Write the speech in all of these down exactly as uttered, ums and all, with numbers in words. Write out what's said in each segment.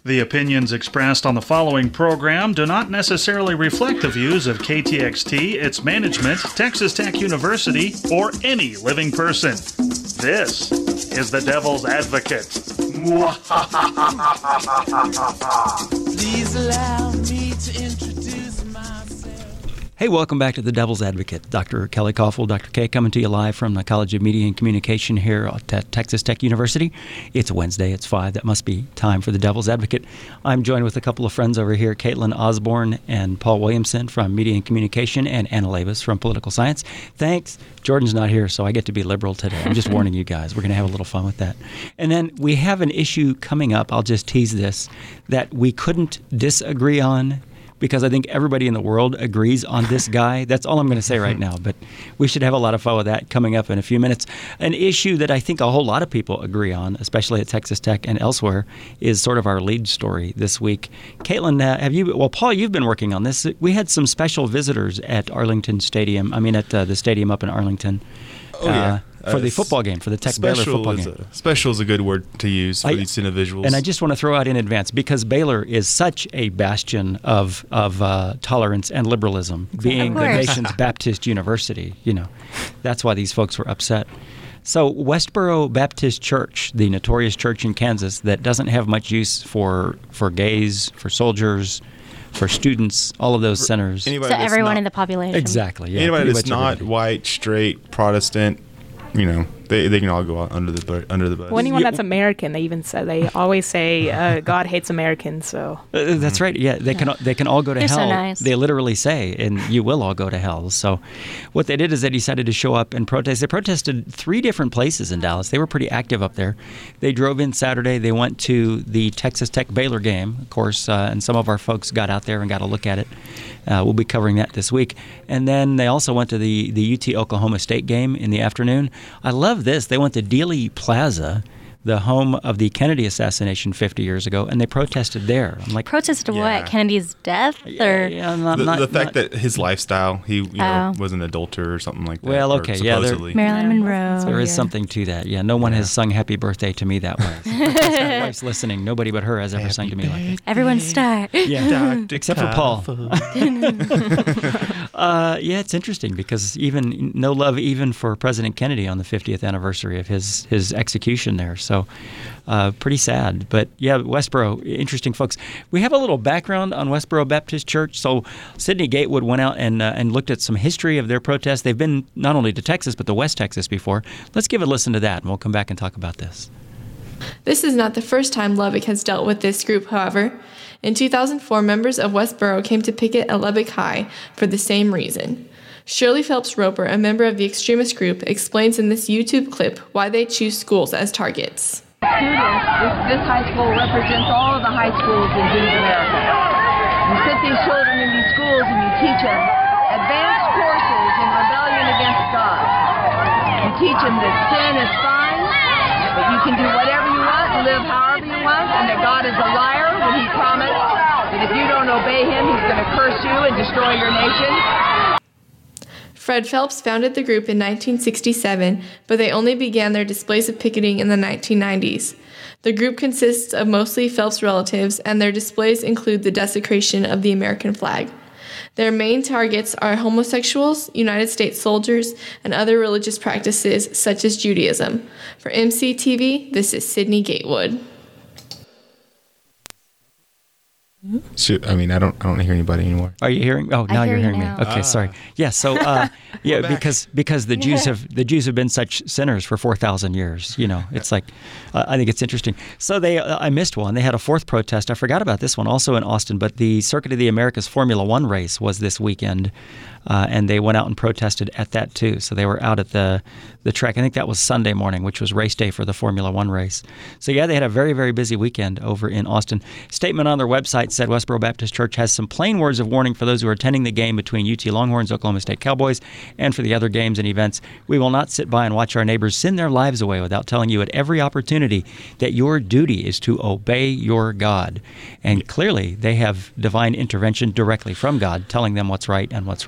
The opinions expressed on the following program do not necessarily reflect the views of K T X T, its management, Texas Tech University, or any living person. This is the Devil's Advocate. Please allow me to introduce myself. Hey, welcome back to the Devil's Advocate. Doctor Kelly Koffel, Doctor K, coming to you live from the College of Media and Communication here at Texas Tech University. It's Wednesday, it's five. That must be time for the Devil's Advocate. I'm joined with a couple of friends over here, Caitlin Osborne and Paul Williamson from Media and Communication, and Anna Labus from Political Science. Thanks. Jordan's not here, so I get to be liberal today. I'm just warning you guys. We're going to have a little fun with that. And then we have an issue coming up, I'll just tease this, that we couldn't disagree on, because I think everybody in the world agrees on this guy. That's all I'm going to say right now, but we should have a lot of fun with that coming up in a few minutes. An issue that I think a whole lot of people agree on, especially at Texas Tech and elsewhere, is sort of our lead story this week. Caitlin, uh, have you, well, Paul, you've been working on this. We had some special visitors at Arlington Stadium, I mean at uh, the stadium up in Arlington. Oh, yeah. Uh, for Uh, the football game, for the Tech Baylor football is game. A, special is a good word to use for I, these individuals. And I just want to throw out in advance, because Baylor is such a bastion of of uh, tolerance and liberalism, being the nation's Baptist university. You know, that's why these folks were upset. So Westboro Baptist Church, the notorious church in Kansas that doesn't have much use for for gays, for soldiers, for students, all of those centers. So everyone not, in the population. Exactly. Yeah, anybody that's not everybody. white, straight, Protestant, you know, they they can all go out under the bu- under the bus. Well, anyone that's American, they even say they always say uh, God hates Americans. So Uh, that's right. Yeah, they can they can all go to They're so hell. nice. They literally say, and you will all go to hell. So, what they did is they decided to show up and protest. They protested three different places in Dallas. They were pretty active up there. They drove in Saturday. They went to the Texas Tech Baylor game, of course, uh, and some of our folks got out there and got a look at it. Uh, we'll be covering that this week. And then they also went to the the U T Oklahoma State game in the afternoon. I love this. They went to Dealey Plaza, the home of the Kennedy assassination fifty years ago, and they protested there. I'm like, Protested Yeah. what? Kennedy's death? Or yeah, not, the, not, the fact not, that his lifestyle, he you know, Oh. was an adulterer or something like that. Well, or okay, yeah, they're- supposedly. Marilyn Yeah, Monroe. there is yeah. something to that. Yeah, no one has sung "Happy Birthday" to me that way. My wife's listening. Nobody but her has ever sung to me like that. Everyone star. Yeah, Doctor except for Paul. Koffel. Uh, yeah, it's interesting because even no love even for President Kennedy on the fiftieth anniversary of his his execution there. So uh, pretty sad. But yeah, Westboro, interesting folks. We have a little background on Westboro Baptist Church. So Sidney Gatewood went out and uh, and looked at some history of their protests. They've been not only to Texas but to West Texas before. Let's give a listen to that, and we'll come back and talk about this. This is not the first time Lubbock has dealt with this group, however. In two thousand four, members of Westboro came to picket at Lubbock High for the same reason. Shirley Phelps Roper, a member of the extremist group, explains in this YouTube clip why they choose schools as targets. Students, this, this high school represents all of the high schools in Jewish America. You sit these children in these schools and you teach them advanced courses in rebellion against God. You teach them that sin is fine, that you can do whatever you want and live however you want, and that God is a liar when he promised that if you don't obey him, he's going to curse you and destroy your nation. Fred Phelps founded the group in nineteen sixty-seven, but they only began their displays of picketing in the nineteen nineties. The group consists of mostly Phelps relatives, and their displays include the desecration of the American flag. Their main targets are homosexuals, United States soldiers, and other religious practices such as Judaism. For M C T V, this is Sidney Gatewood. Shoot, I mean, I don't I don't hear anybody anymore. Are you hearing? Oh, now hear you're you hearing now. me. Okay, sorry. Yeah, so uh, yeah, because because the Jews have the Jews have been such sinners for four thousand years. You know, it's like uh, I think it's interesting. So they uh, I missed one. They had a fourth protest. I forgot about this one, also in Austin. But the Circuit of the Americas Formula One race was this weekend, uh, and they went out and protested at that too. So they were out at the the track. I think that was Sunday morning, which was race day for the Formula One race. So yeah, they had a very very busy weekend over in Austin. Statement on their website said Westboro Baptist Church has some plain words of warning for those who are attending the game between U T Longhorns, Oklahoma State Cowboys, and for the other games and events. We will not sit by and watch our neighbors sin their lives away without telling you at every opportunity that your duty is to obey your God. And clearly, they have divine intervention directly from God, telling them what's right and what's wrong.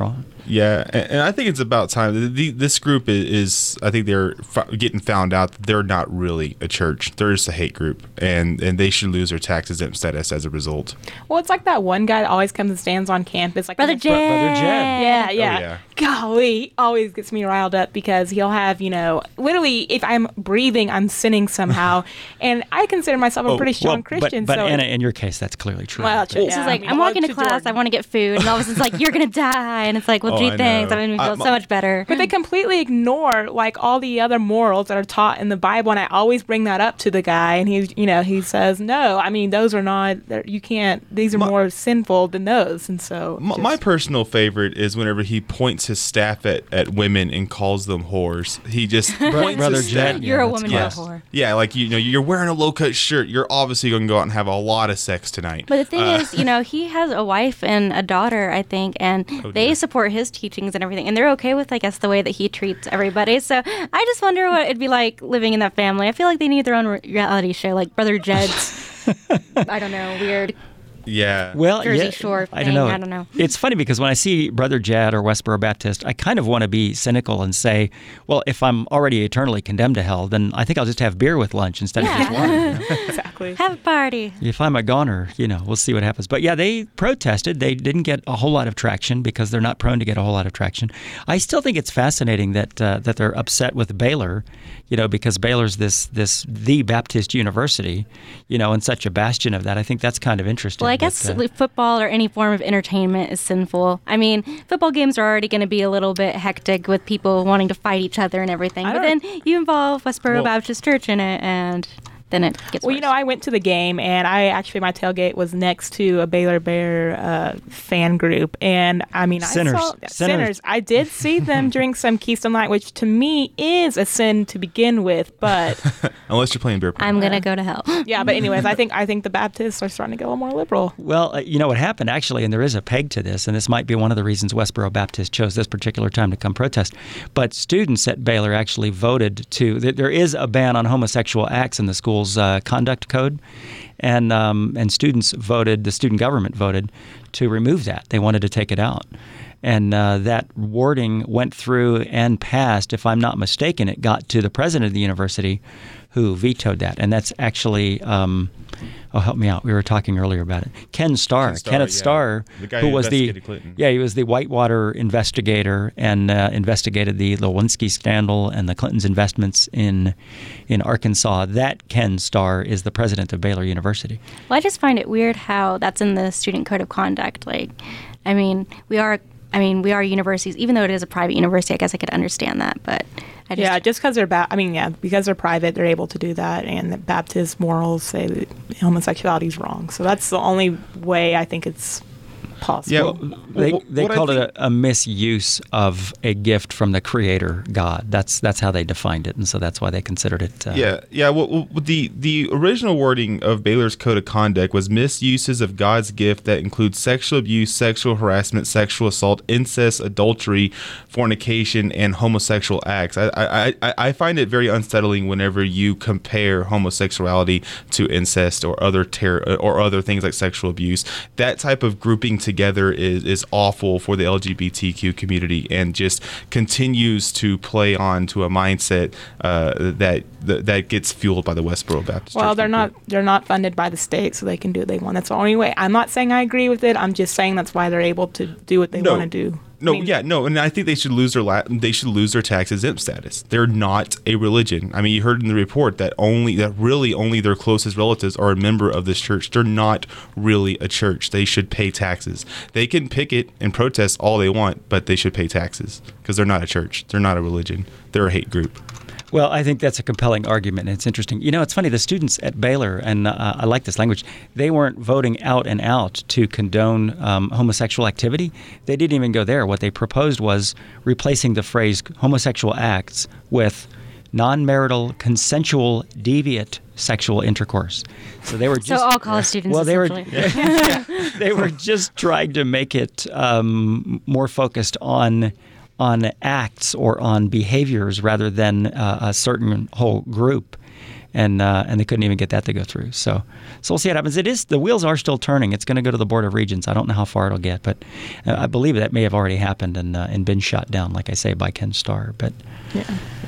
Yeah, and, and I think it's about time. The, the, this group is, is, I think they're f- getting found out that they're not really a church. They're just a hate group, and, and they should lose their tax exempt status as a result. Well, it's like that one guy that always comes and stands on campus, like Brother in the- Jed. Brother Jed. Yeah, yeah. Oh, yeah. Golly, he always gets me riled up because he'll have, you know, literally, if I'm breathing, I'm sinning somehow. And I consider myself a pretty strong Well, Christian. But, but so Anna, in your case, that's clearly true. Well, But- true. She's Yeah, like, I mean, I'm walking well, to to class, Jordan. I want to get food. And all of a sudden it's like, you're going to die. And it's like, well, Oh, gee, I thanks. know. That made me feel I- so much better. But they completely ignore like all the other morals that are taught in the Bible, and I always bring that up to the guy, and he's, you know, he says, "No, I mean those are not. they're- You can't. These are My- more sinful than those." And so, My, just- my personal favorite is whenever he points his staff at, at women and calls them whores. He just points Brother his Jed, staff. You're yeah, a that's woman, good. you're a Yes. whore. Yeah, like you know, you're wearing a low cut shirt. You're obviously going to go out and have a lot of sex tonight. But the thing Uh, is, you know, he has a wife and a daughter, I think, and Oh, they dear. support his teachings and everything. And they're okay with, I guess, the way that he treats everybody. So I just wonder what it'd be like living in that family. I feel like they need their own re- reality show, like Brother Jed's, I don't know, weird. yeah. Well, Jersey yeah, Shore I don't thing, know. I don't know. It's funny because when I see Brother Jed or Westboro Baptist, I kind of want to be cynical and say, well, if I'm already eternally condemned to hell, then I think I'll just have beer with lunch instead of just wine. You know? exactly. Have a party. If I'm a goner, you know, we'll see what happens. But yeah, they protested. They didn't get a whole lot of traction because they're not prone to get a whole lot of traction. I still think it's fascinating that uh, that they're upset with Baylor, you know, because Baylor's this this the Baptist university, you know, and such a bastion of that. I think that's kind of interesting. Well, I but, guess uh, like, football or any form of entertainment is sinful. I mean, football games are already going to be a little bit hectic with people wanting to fight each other and everything. I But then don't- you involve Westboro Well- Baptist Church in it, and then it gets Well, worse. you know, I went to the game, and I actually my tailgate was next to a Baylor Bear uh, fan group, and I mean, Sinners. I saw Sinners. sinners. I did see them drink some Keystone Light, which to me is a sin to begin with. But Unless you're playing beer pong. I'm going to go to hell. yeah, but anyways, I think I think the Baptists are starting to get a little more liberal. Well, uh, you know what happened actually, and there is a peg to this, and this might be one of the reasons Westboro Baptist chose this particular time to come protest. But students at Baylor actually voted to. th- There is a ban on homosexual acts in the school's uh, conduct code, and um, and students voted. The student government voted to remove that. They wanted to take it out. And uh, that wording went through and passed. If I'm not mistaken, it got to the president of the university, who vetoed that. And that's actually, um, oh, help me out. We were talking earlier about it. Ken Starr, Ken Starr, Kenneth yeah. Starr, The guy who who was the investigated Clinton. yeah, he was the Whitewater investigator and uh, investigated the Lewinsky scandal and the Clintons' investments in in Arkansas. That Ken Starr is the president of Baylor University. Well, I just find it weird how that's in the student code of conduct. Like, I mean, we are. I mean, we are universities, even though it is a private university. I guess I could understand that, but I just, Yeah, just because they're ba- I mean, yeah, because they're private, they're able to do that, and the Baptist morals say that homosexuality is wrong. So that's the only way I think it's possible. Yeah, Well, they wh- they what I called think- it a, a misuse of a gift from the Creator God. That's that's how they defined it, and so that's why they considered it. Uh, Yeah, yeah. Well, well, the the original wording of Baylor's code of conduct was misuses of God's gift that include sexual abuse, sexual harassment, sexual assault, incest, adultery, fornication, and homosexual acts. I I, I, I find it very unsettling whenever you compare homosexuality to incest or other ter- or other things like sexual abuse. That type of grouping together is is awful for the L G B T Q community and just continues to play on to a mindset uh, that that that gets fueled by the Westboro Baptist Well, Church they're people. not they're not funded by the state, so they can do what they want. That's the only way. I'm not saying I agree with it. I'm just saying that's why they're able to do what they No. want to do. No, I mean, yeah, no, and I think they should lose their la- they should lose their tax exempt status. They're not a religion. I mean, you heard in the report that only that really only their closest relatives are a member of this church. They're not really a church. They should pay taxes. They can picket and protest all they want, but they should pay taxes because they're not a church. They're not a religion. They're a hate group. Well, I think that's a compelling argument, and it's interesting. You know, it's funny, the students at Baylor, and uh, I like this language, they weren't voting out and out to condone um, homosexual activity. They didn't even go there. What they proposed was replacing the phrase homosexual acts with non-marital, consensual, deviant sexual intercourse. So they were just... so all college students. Well, they were essentially. they were just trying to make it um, more focused on on acts or on behaviors rather than uh, a certain whole group. and uh, and they couldn't even get that to go through. So, so we'll see what happens. It is the wheels are still turning. It's going to go to the Board of Regents. I don't know how far it'll get, but uh, I believe that may have already happened and uh, and been shot down, like I say, by Ken Starr. But Yeah.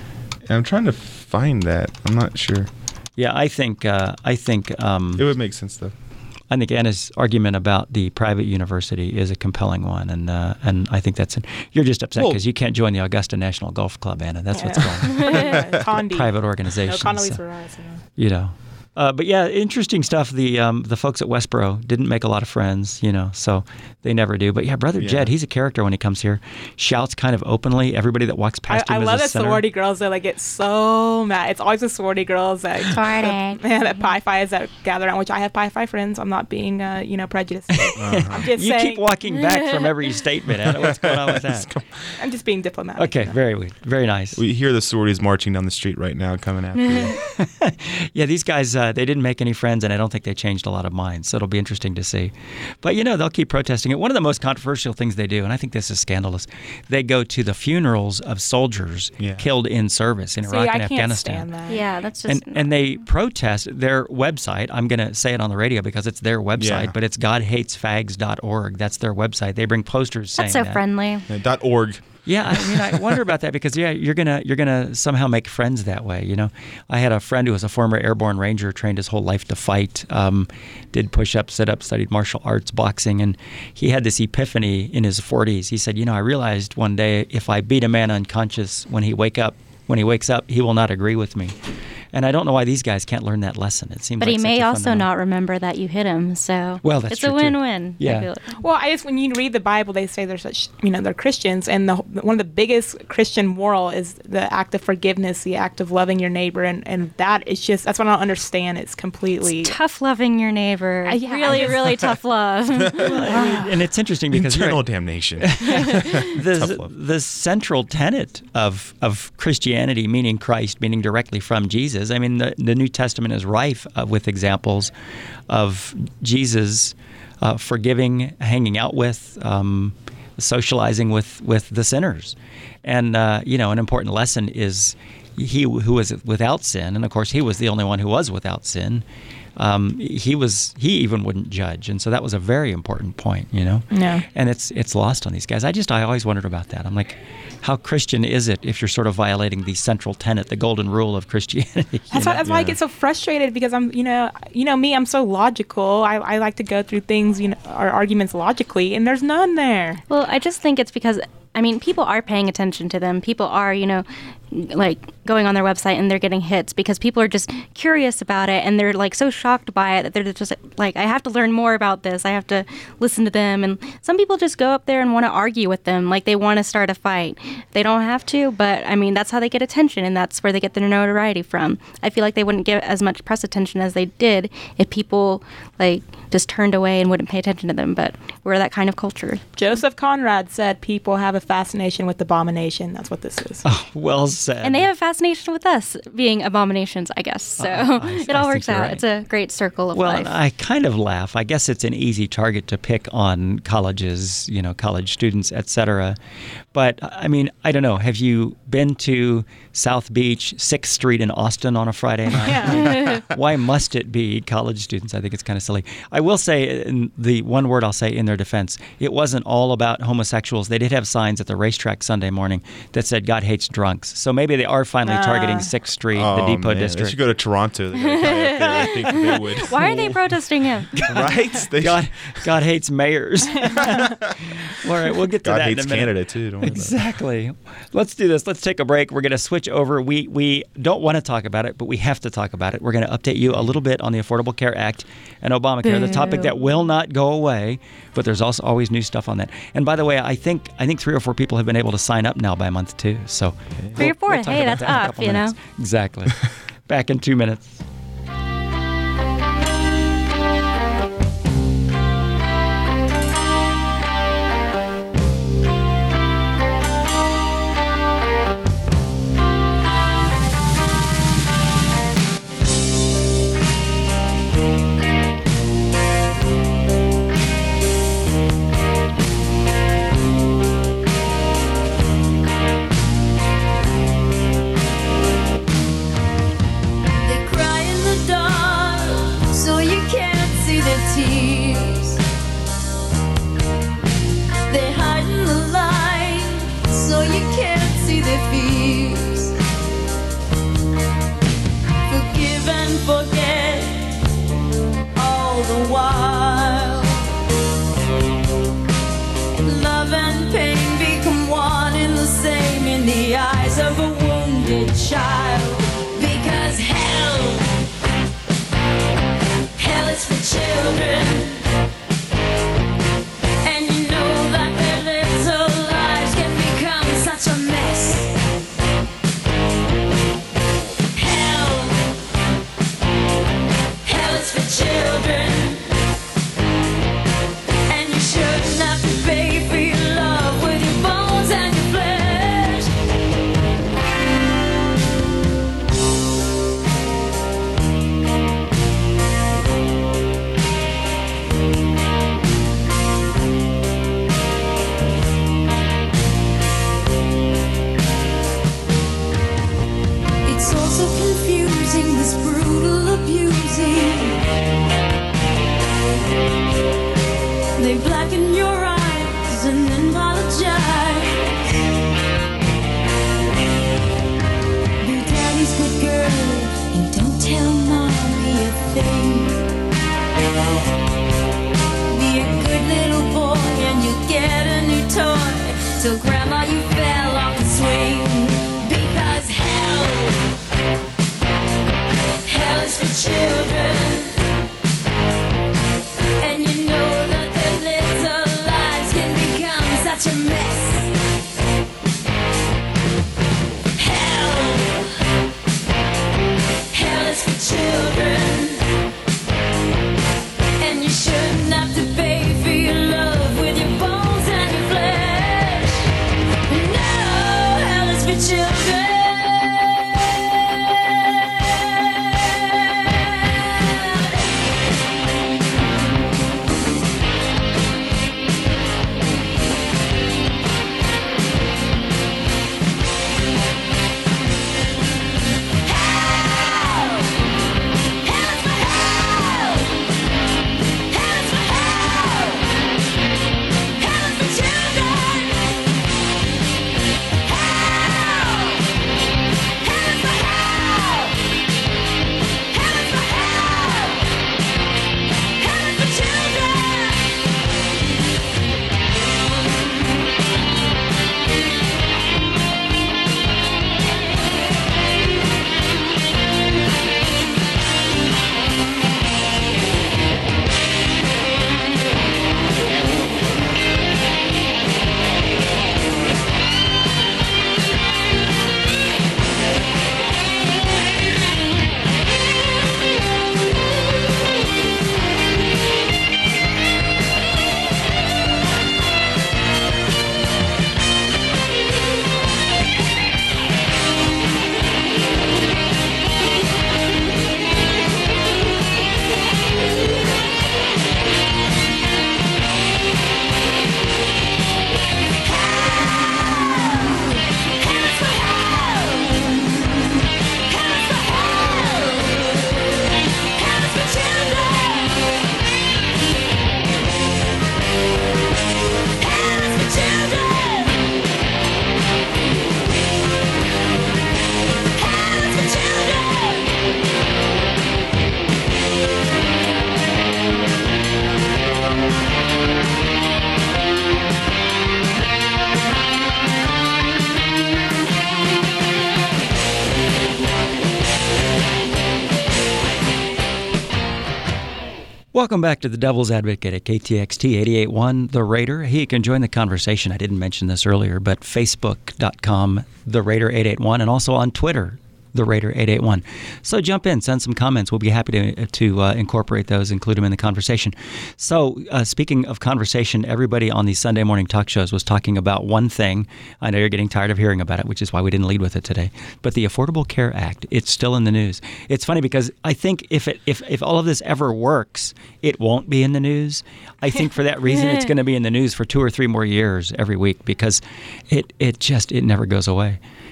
I'm trying to find that. I'm not sure. yeah, I think uh, I think um, It would make sense though. I think Anna's argument about the private university is a compelling one, and uh, and I think that's an, you're just upset Well- because you can't join the Augusta National Golf Club, Anna. That's what's going on. Yeah. Condi. Private No, organization. Condoleezza so, Rice. Yeah. you know. Uh, but yeah, interesting stuff. The um, the folks at Westboro didn't make a lot of friends, you know, so they never do. But yeah, Brother Yeah. Jed, he's a character when he comes here. Shouts kind of openly. Everybody that walks I, past I him is love a that sinner. sorority girls that like get so mad. It's always the sorority girls that Sorority. yeah, that Pi Phi's that gather around. Which I have Pi Phi friends. I'm not being uh, you know prejudiced. I'm just You saying. keep walking back from every statement, Anna. What's going on with that? I'm just being diplomatic. Okay, you know. very very nice. We hear the sororities marching down the street right now, coming after you. Yeah, these guys, uh, they didn't make any friends, and I don't think they changed a lot of minds. So it'll be interesting to see. But, you know, they'll keep protesting it. One of the most controversial things they do, and I think this is scandalous, they go to the funerals of soldiers Yeah. killed in service in See, Iraq I and can't Afghanistan. stand that. Yeah, that's just. And, and they protest their website. I'm going to say it on the radio because it's their website, Yeah. but it's god hates fags dot org. That's their website. They bring posters saying that's so that. friendly. Yeah, dot org. Yeah, I mean, I wonder about that because yeah, you're gonna you're gonna somehow make friends that way. You know, I had a friend who was a former airborne ranger, trained his whole life to fight, um, did push-ups, sit-ups, studied martial arts, boxing, and he had this epiphany in his forties. He said, you know, I realized one day if I beat a man unconscious when he wake up, when he wakes up, he will not agree with me. And I don't know why these guys can't learn that lesson. It seems But like he such may a also fundamental- not remember that you hit him. So Well, that's it's true, a too. win-win. I Yeah. feel like. Well, I just when you read the Bible, they say they're such you know they're Christians, and the one of the biggest Christian moral is the act of forgiveness, the act of loving your neighbor, and and that is just that's what I don't understand. It's completely It's tough loving your neighbor. Uh, yeah, really, I just- really tough love. And it's interesting because you're Eternal right. damnation. the, Tough love. the central tenet of of Christianity, meaning Christ, meaning directly from Jesus. I mean, the, the New Testament is rife uh, with examples of Jesus uh, forgiving, hanging out with, um, socializing with, with the sinners. And, uh, you know, an important lesson is he who was without sin, and of course he was the only one who was without sin, um, he was he even wouldn't judge, and so that was a very important point, you know. Yeah. And it's it's lost on these guys. I just I always wondered about that. I'm like, how Christian is it if you're sort of violating the central tenet, the golden rule of Christianity? you That's, know? why, that's why I get so frustrated because I'm, you know, you know me, I'm so logical. I, I like to go through things, you know, our arguments logically, and there's none there. Well, I just think it's because, I mean, people are paying attention to them. People are, you know, like going on their website and they're getting hits because people are just curious about it and they're like so shocked by it that they're just like, I have to learn more about this. I have to listen to them. And some people just go up there and want to argue with them. Like they want to start a fight. They don't have to, but I mean, that's how they get attention and that's where they get their notoriety from. I feel like they wouldn't get as much press attention as they did if people like just turned away and wouldn't pay attention to them. But we're that kind of culture. Joseph Conrad said people have a fascination with abomination. That's what this is. Oh, well said. And they have a fascination with us being abominations, I guess. So Uh, I- it I all think works you're out. right. It's a great circle of Well, life. I kind of laugh. I guess it's an easy target to pick on colleges, you know, college students, et cetera. But I mean, I don't know. Have you been to South Beach, sixth Street in Austin on a Friday night? Yeah. Why must it be college students? I think it's kind of silly. I will say, in the one word I'll say in their defense, it wasn't all about homosexuals. They did have signs at the racetrack Sunday morning that said "God hates drunks." So maybe they are finally Ah. targeting sixth Street, Oh, the Depot man. They district. should go to Toronto. They got a guy up there, I think they would. Why are they protesting him? Right? They God, God hates mayors. All right, we'll get to God that hates in a minute. Canada too. Don't worry about it. Exactly. Let's do this. Let's take a break. We're going to switch over. We we don't want to talk about it, but we have to talk about it. We're going to update you a little bit on the Affordable Care Act and Obamacare, the topic that will not go away, but there's also always new stuff on that. And by the way, I think I think three or four people have been able to sign up now by month two. So Three or four. talk Hey, about that's that in a up, couple you know? minutes. Exactly. Back in two minutes. They cry while. Love and pain become one and the same in the eyes of a wounded child. Because hell, hell is for children. And you know that their little lives can become such a mess. Hell, hell is for children. And you shouldn't have to pay for your love with your bones and your flesh. It's also confusing, this brutal abusing. They blacken your eyes and then apologize. Be daddy's good girl and don't tell mommy a thing. Be a good little boy and you'll get a new toy. Tell grandma you fell off the swing. Because hell, hell is for children. And you know that their little lives can become such a mess. Hell, hell is for children. And you shouldn't have to pay for your love with your bones and your flesh. No, hell is for children. Welcome back to the Devil's Advocate at K T X T eighty-eight point one, The Raider. He can join the conversation. I didn't mention this earlier, but facebook dot com, The Raider eight eight one, and also on Twitter, The Raider eight eight one. So jump in, send some comments. We'll be happy to to uh, incorporate those, include them in the conversation. So uh, speaking of conversation, everybody on these Sunday morning talk shows was talking about one thing. I know you're getting tired of hearing about it, which is why we didn't lead with it today. But the Affordable Care Act, it's still in the news. It's funny because I think if it if, if all of this ever works, it won't be in the news. I think for that reason, it's going to be in the news for two or three more years every week because it, it just, it never goes away.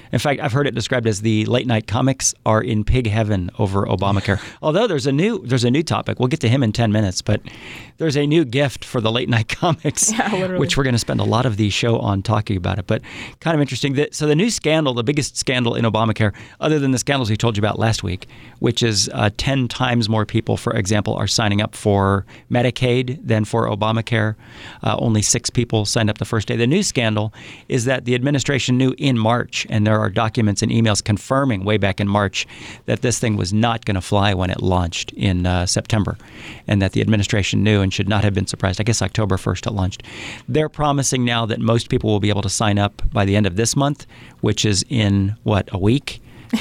In fact, I've heard it described as the late night comics are in pig heaven over Obamacare. Although there's a new there's a new topic. We'll get to him in ten minutes, but there's a new gift for the late night comics, Yeah, literally. which we're going to spend a lot of the show on talking about it. But kind of interesting. That, so the new scandal, the biggest scandal in Obamacare, other than the scandals we told you about last week, which is uh, ten times more people, for example, are signing up for Medicaid than for Obamacare. Uh, only six people signed up the first day. The new scandal is that the administration knew in March, and there are documents and emails confirming way back in March that this thing was not going to fly when it launched in uh, September, and that the administration knew and should not have been surprised. I guess October first it launched. They're promising now that most people will be able to sign up by the end of this month, which is in, what, a week?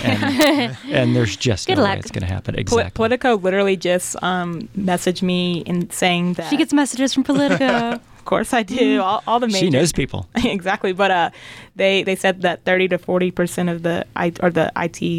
And, and there's just Good no luck. way it's going to happen. Poli- Exactly. Politico literally just um, messaged me in saying that. She gets messages from Politico. Of course I do. All, all the major. She knows people. Exactly, but uh, they they said that thirty to forty percent of the I, or the I T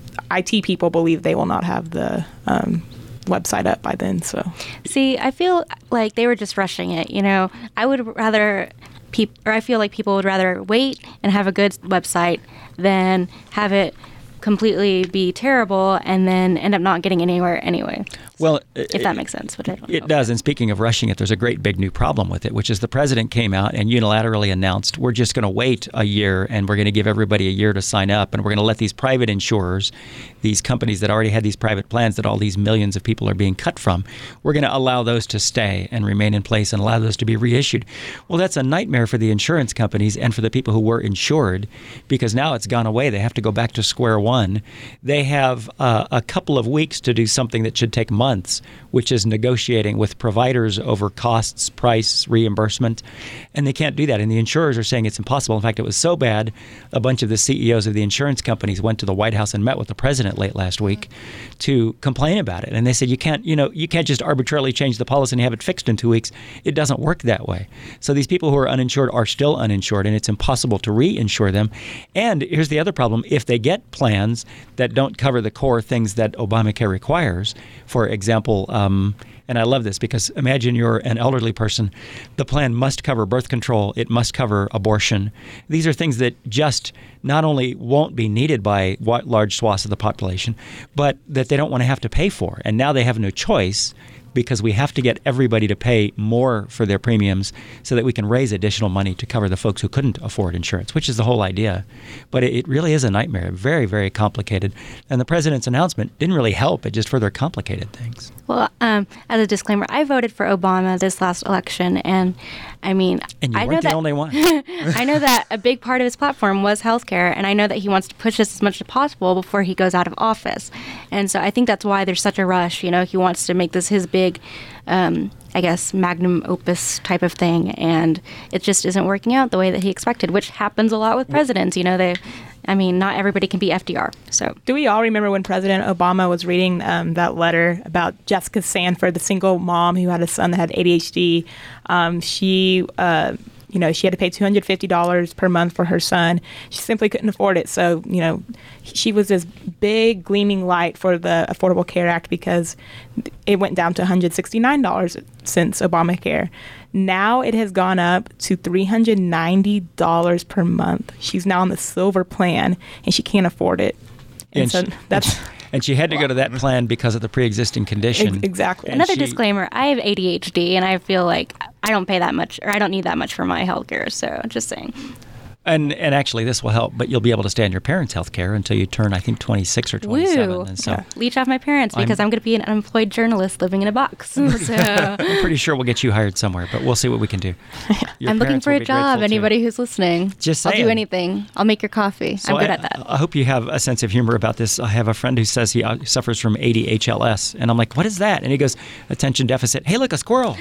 I T people believe they will not have the um, website up by then. So See, I feel like they were just rushing it. You know, I would rather people, or I feel like people would rather wait and have a good website than have it completely be terrible and then end up not getting anywhere anyway. Well, If that makes sense, which I don't know. It does. And speaking of rushing it, there's a great big new problem with it, which is the president came out and unilaterally announced we're just going to wait a year and we're going to give everybody a year to sign up, and we're going to let these private insurers, these companies that already had these private plans that all these millions of people are being cut from, we're going to allow those to stay and remain in place and allow those to be reissued. Well, that's a nightmare for the insurance companies and for the people who were insured, because now it's gone away. They have to go back to square one. They have uh, a couple of weeks to do something that should take months, which is negotiating with providers over costs, price, reimbursement, and they can't do that. And the insurers are saying it's impossible. In fact, it was so bad, a bunch of the C E Os of the insurance companies went to the White House and met with the president late last week to complain about it. And they said, you can't, you know, you can't just arbitrarily change the policy and have it fixed in two weeks. It doesn't work that way. So these people who are uninsured are still uninsured, and it's impossible to reinsure them. And here's the other problem: if they get plans that don't cover the core things that Obamacare requires, for example, um, and I love this because imagine you're an elderly person. The plan must cover birth control. It must cover abortion. These are things that just not only won't be needed by wa- large swaths of the population, but that they don't want to have to pay for. And now they have no choice, because we have to get everybody to pay more for their premiums so that we can raise additional money to cover the folks who couldn't afford insurance, which is the whole idea. But it, it really is a nightmare, very, very complicated. And the president's announcement didn't really help. It just further complicated things. Well, um, as a disclaimer, I voted for Obama this last election, and I mean, And you I weren't know the that only one. I know that a big part of his platform was healthcare, and I know that he wants to push this as much as possible before he goes out of office. And so I think that's why there's such a rush. You know, he wants to make this his big, um, I guess, magnum opus type of thing, and it just isn't working out the way that he expected, which happens a lot with presidents. You know, they, I mean, not everybody can be F D R. So do we all remember when President Obama was reading um, that letter about Jessica Sanford, the single mom who had a son that had A D H D? Um, she, uh, you know, she had to pay two hundred fifty dollars per month for her son. She simply couldn't afford it. So, you know, she was this big gleaming light for the Affordable Care Act because it went down to one hundred sixty-nine dollars since Obamacare. Now it has gone up to three hundred ninety dollars per month. She's now on the silver plan, and she can't afford it. And, And so she- that's And she had to go to that plan because of the pre-existing condition. ex- exactly. And another she- disclaimer: I have A D H D, and I feel like I don't pay that much, or I don't need that much for my healthcare. So just saying. And and actually, this will help, but you'll be able to stay on your parents' health care until you turn, I think, twenty-six or twenty-seven. Woo! And so Leech off my parents because I'm, I'm- going to be an unemployed journalist living in a box. So I'm pretty sure we'll get you hired somewhere, but we'll see what we can do. Your I'm looking parents for will a be job. grateful, too. Anybody who's listening, Just I'll do saying. anything. I'll make your coffee. So I'm good I, at that. I hope you have a sense of humor about this. I have a friend who says he uh, suffers from A D H L S, and I'm like, what is that? And he goes, attention deficit. Hey, look, a squirrel.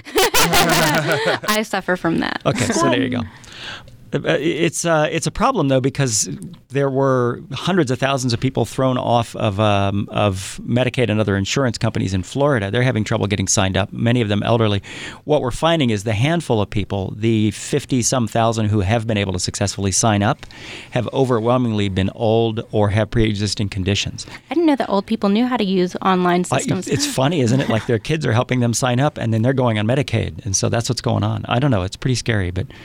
I suffer from that. Okay, so there you go. Uh, It's uh, it's a problem though because there were hundreds of thousands of people thrown off of um, of Medicaid and other insurance companies in Florida. They're having trouble getting signed up. Many of them elderly. What we're finding is the handful of people, the fifty some thousand who have been able to successfully sign up, have overwhelmingly been old or have pre-existing conditions. I didn't know that old people knew how to use online I- systems. It's funny, isn't it? Like their kids are helping them sign up, and then they're going on Medicaid, and so that's what's going on. I don't know. It's pretty scary, but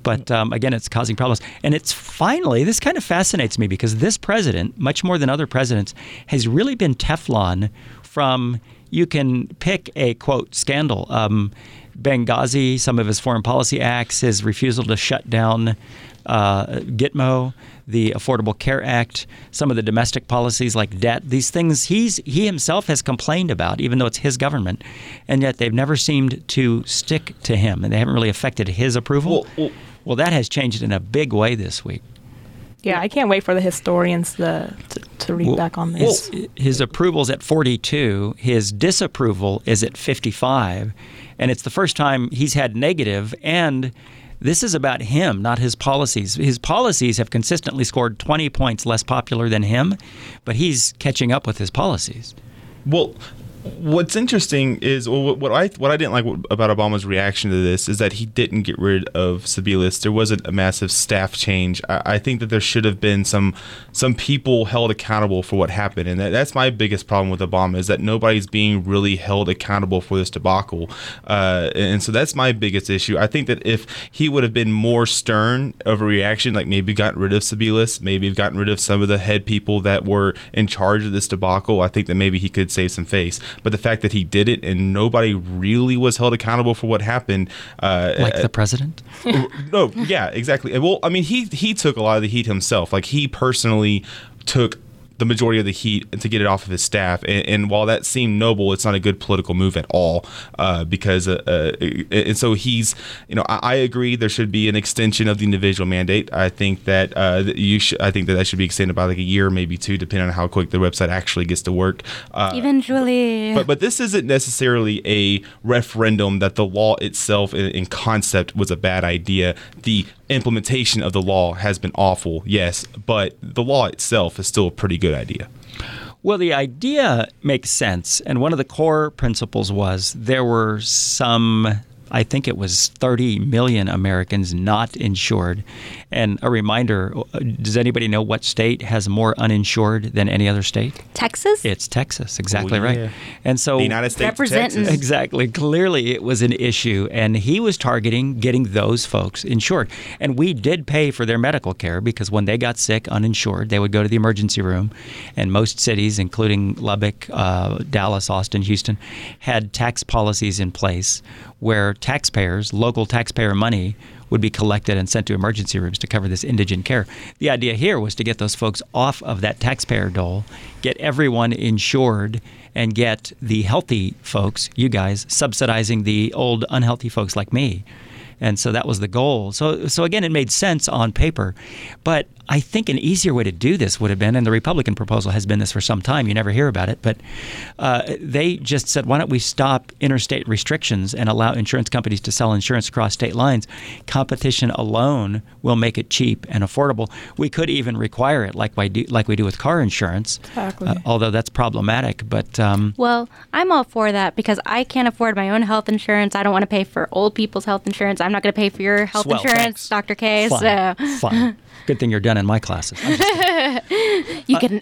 But um, again, it's causing problems. And it's finally, this kind of fascinates me because this president, much more than other presidents, has really been Teflon from, you can pick a, quote, scandal. Um, Benghazi, some of his foreign policy acts, his refusal to shut down uh, Gitmo, the Affordable Care Act, some of the domestic policies like debt, these things he's he himself has complained about, even though it's his government, and yet they've never seemed to stick to him, and they haven't really affected his approval. Well, well, well that has changed in a big way this week. Yeah, I can't wait for the historians to to, to read Well, back on this. His, his approval's at forty-two. His disapproval is at fifty-five. And it's the first time he's had negative, and this is about him, not his policies. His policies have consistently scored twenty points less popular than him, but he's catching up with his policies. Well, what's interesting is well, what I what I didn't like about Obama's reaction to this is that he didn't get rid of Sebelius. There wasn't a massive staff change. I, I think that there should have been some some people held accountable for what happened, and that, that's my biggest problem with Obama is that nobody's being really held accountable for this debacle, uh, and so that's my biggest issue. I think that if he would have been more stern of a reaction, like maybe gotten rid of Sebelius, maybe gotten rid of some of the head people that were in charge of this debacle, I think that maybe he could save some face. But the fact that he did it and nobody really was held accountable for what happened, uh, Like the president? no, yeah, exactly. Well, I mean, he he took a lot of the heat himself. Like he personally took the majority of the heat to get it off of his staff. And, and while that seemed noble, it's not a good political move at all. Uh, because uh, uh, and so he's, you know, I, I agree there should be an extension of the individual mandate. I think that uh, you should. I think that that should be extended by like a year, maybe two, depending on how quick the website actually gets to work. Uh, Eventually. But but this isn't necessarily a referendum that the law itself in, in concept was a bad idea. The implementation of the law has been awful, yes, but the law itself is still a pretty good idea. Well, the idea makes sense, and one of the core principles was there were some, I think it was thirty million Americans not insured. And a reminder, does anybody know what state has more uninsured than any other state? Texas? It's Texas, exactly Oh, yeah. right. And so The United States of Representing. Texas. Exactly. Clearly, it was an issue, and he was targeting getting those folks insured. And we did pay for their medical care because when they got sick, uninsured, they would go to the emergency room. And most cities, including Lubbock, uh, Dallas, Austin, Houston, had tax policies in place where taxpayers, local taxpayer money, would be collected and sent to emergency rooms to cover this indigent care. The idea here was to get those folks off of that taxpayer dole, get everyone insured, and get the healthy folks, you guys, subsidizing the old unhealthy folks like me. And so that was the goal. So, so again, it made sense on paper. But I think an easier way to do this would have been, and the Republican proposal has been this for some time, you never hear about it, but uh, they just said, why don't we stop interstate restrictions and allow insurance companies to sell insurance across state lines? Competition alone will make it cheap and affordable. We could even require it like we do, like we do with car insurance, Exactly. uh, although that's problematic. But um, Well, I'm all for that because I can't afford my own health insurance. I don't want to pay for old people's health insurance. I'm not going to pay for your health Swell, insurance, thanks. Doctor K. fine, So fine. Good thing you're done in my classes. I'm just you get an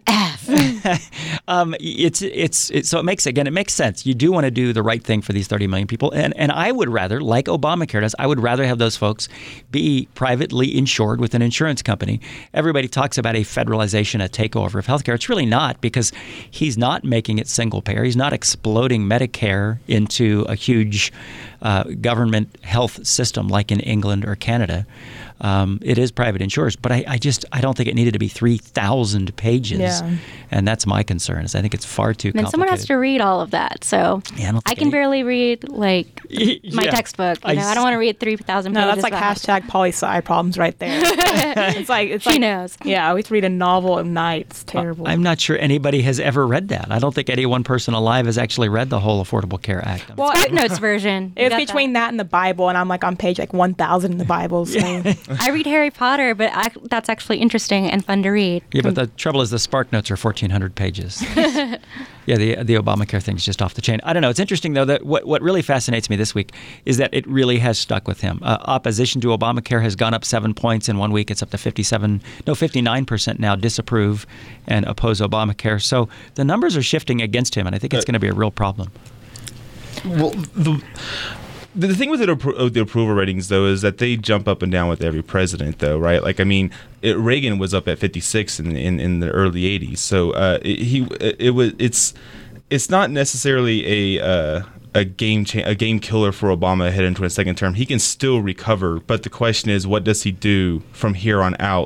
F. Um, it's, it's it's so it makes again it makes sense. You do want to do the right thing for these thirty million people, and and I would rather, like Obamacare does, I would rather have those folks be privately insured with an insurance company. Everybody talks about a federalization, a takeover of healthcare. It's really not, because he's not making it single payer. He's not exploding Medicare into a huge uh, government health system like in England or Canada. Um, it is private insurers, but I, I just I don't think it needed to be three thousand pages, Yeah. and that's my concern. Is I think it's far too And then complicated. someone has to read all of that. So Yeah, I don't I think can any- barely read like my Yeah. textbook. You I know, I s- don't want to read three thousand No, pages. that's like about- hashtag poli sci problems right there. It's like it's She like, knows. Yeah, I always read a novel at night. It's terrible. I'm not sure anybody has ever read that. I don't think any one person alive has actually read the whole Affordable Care Act. well, Spark it, Notes version. You it's got between that. and the Bible, and I'm like on page like one thousand in the Bible. So. I read Harry Potter, but I, that's actually interesting and fun to read. Yeah, but the trouble is the Spark Notes are fourteen hundred pages. Yeah, the the Obamacare thing's just off the chain. I don't know. It's interesting, though, that what, what really fascinates me this week is that it really has stuck with him. Uh, opposition to Obamacare has gone up seven points in one week. It's up to fifty-seven, no, fifty-nine percent now disapprove and oppose Obamacare. So the numbers are shifting against him, and I think it's going to be a real problem. Well, the The, the thing with the, appro- the approval ratings, though, is that they jump up and down with every president, though, right? Like, I mean, it, Reagan was up at fifty-six in in, in the early eighties, so uh, it, he it, it was it's it's not necessarily a uh, a game cha- a game killer for Obama heading into a second term. He can still recover, but the question is, what does he do from here on out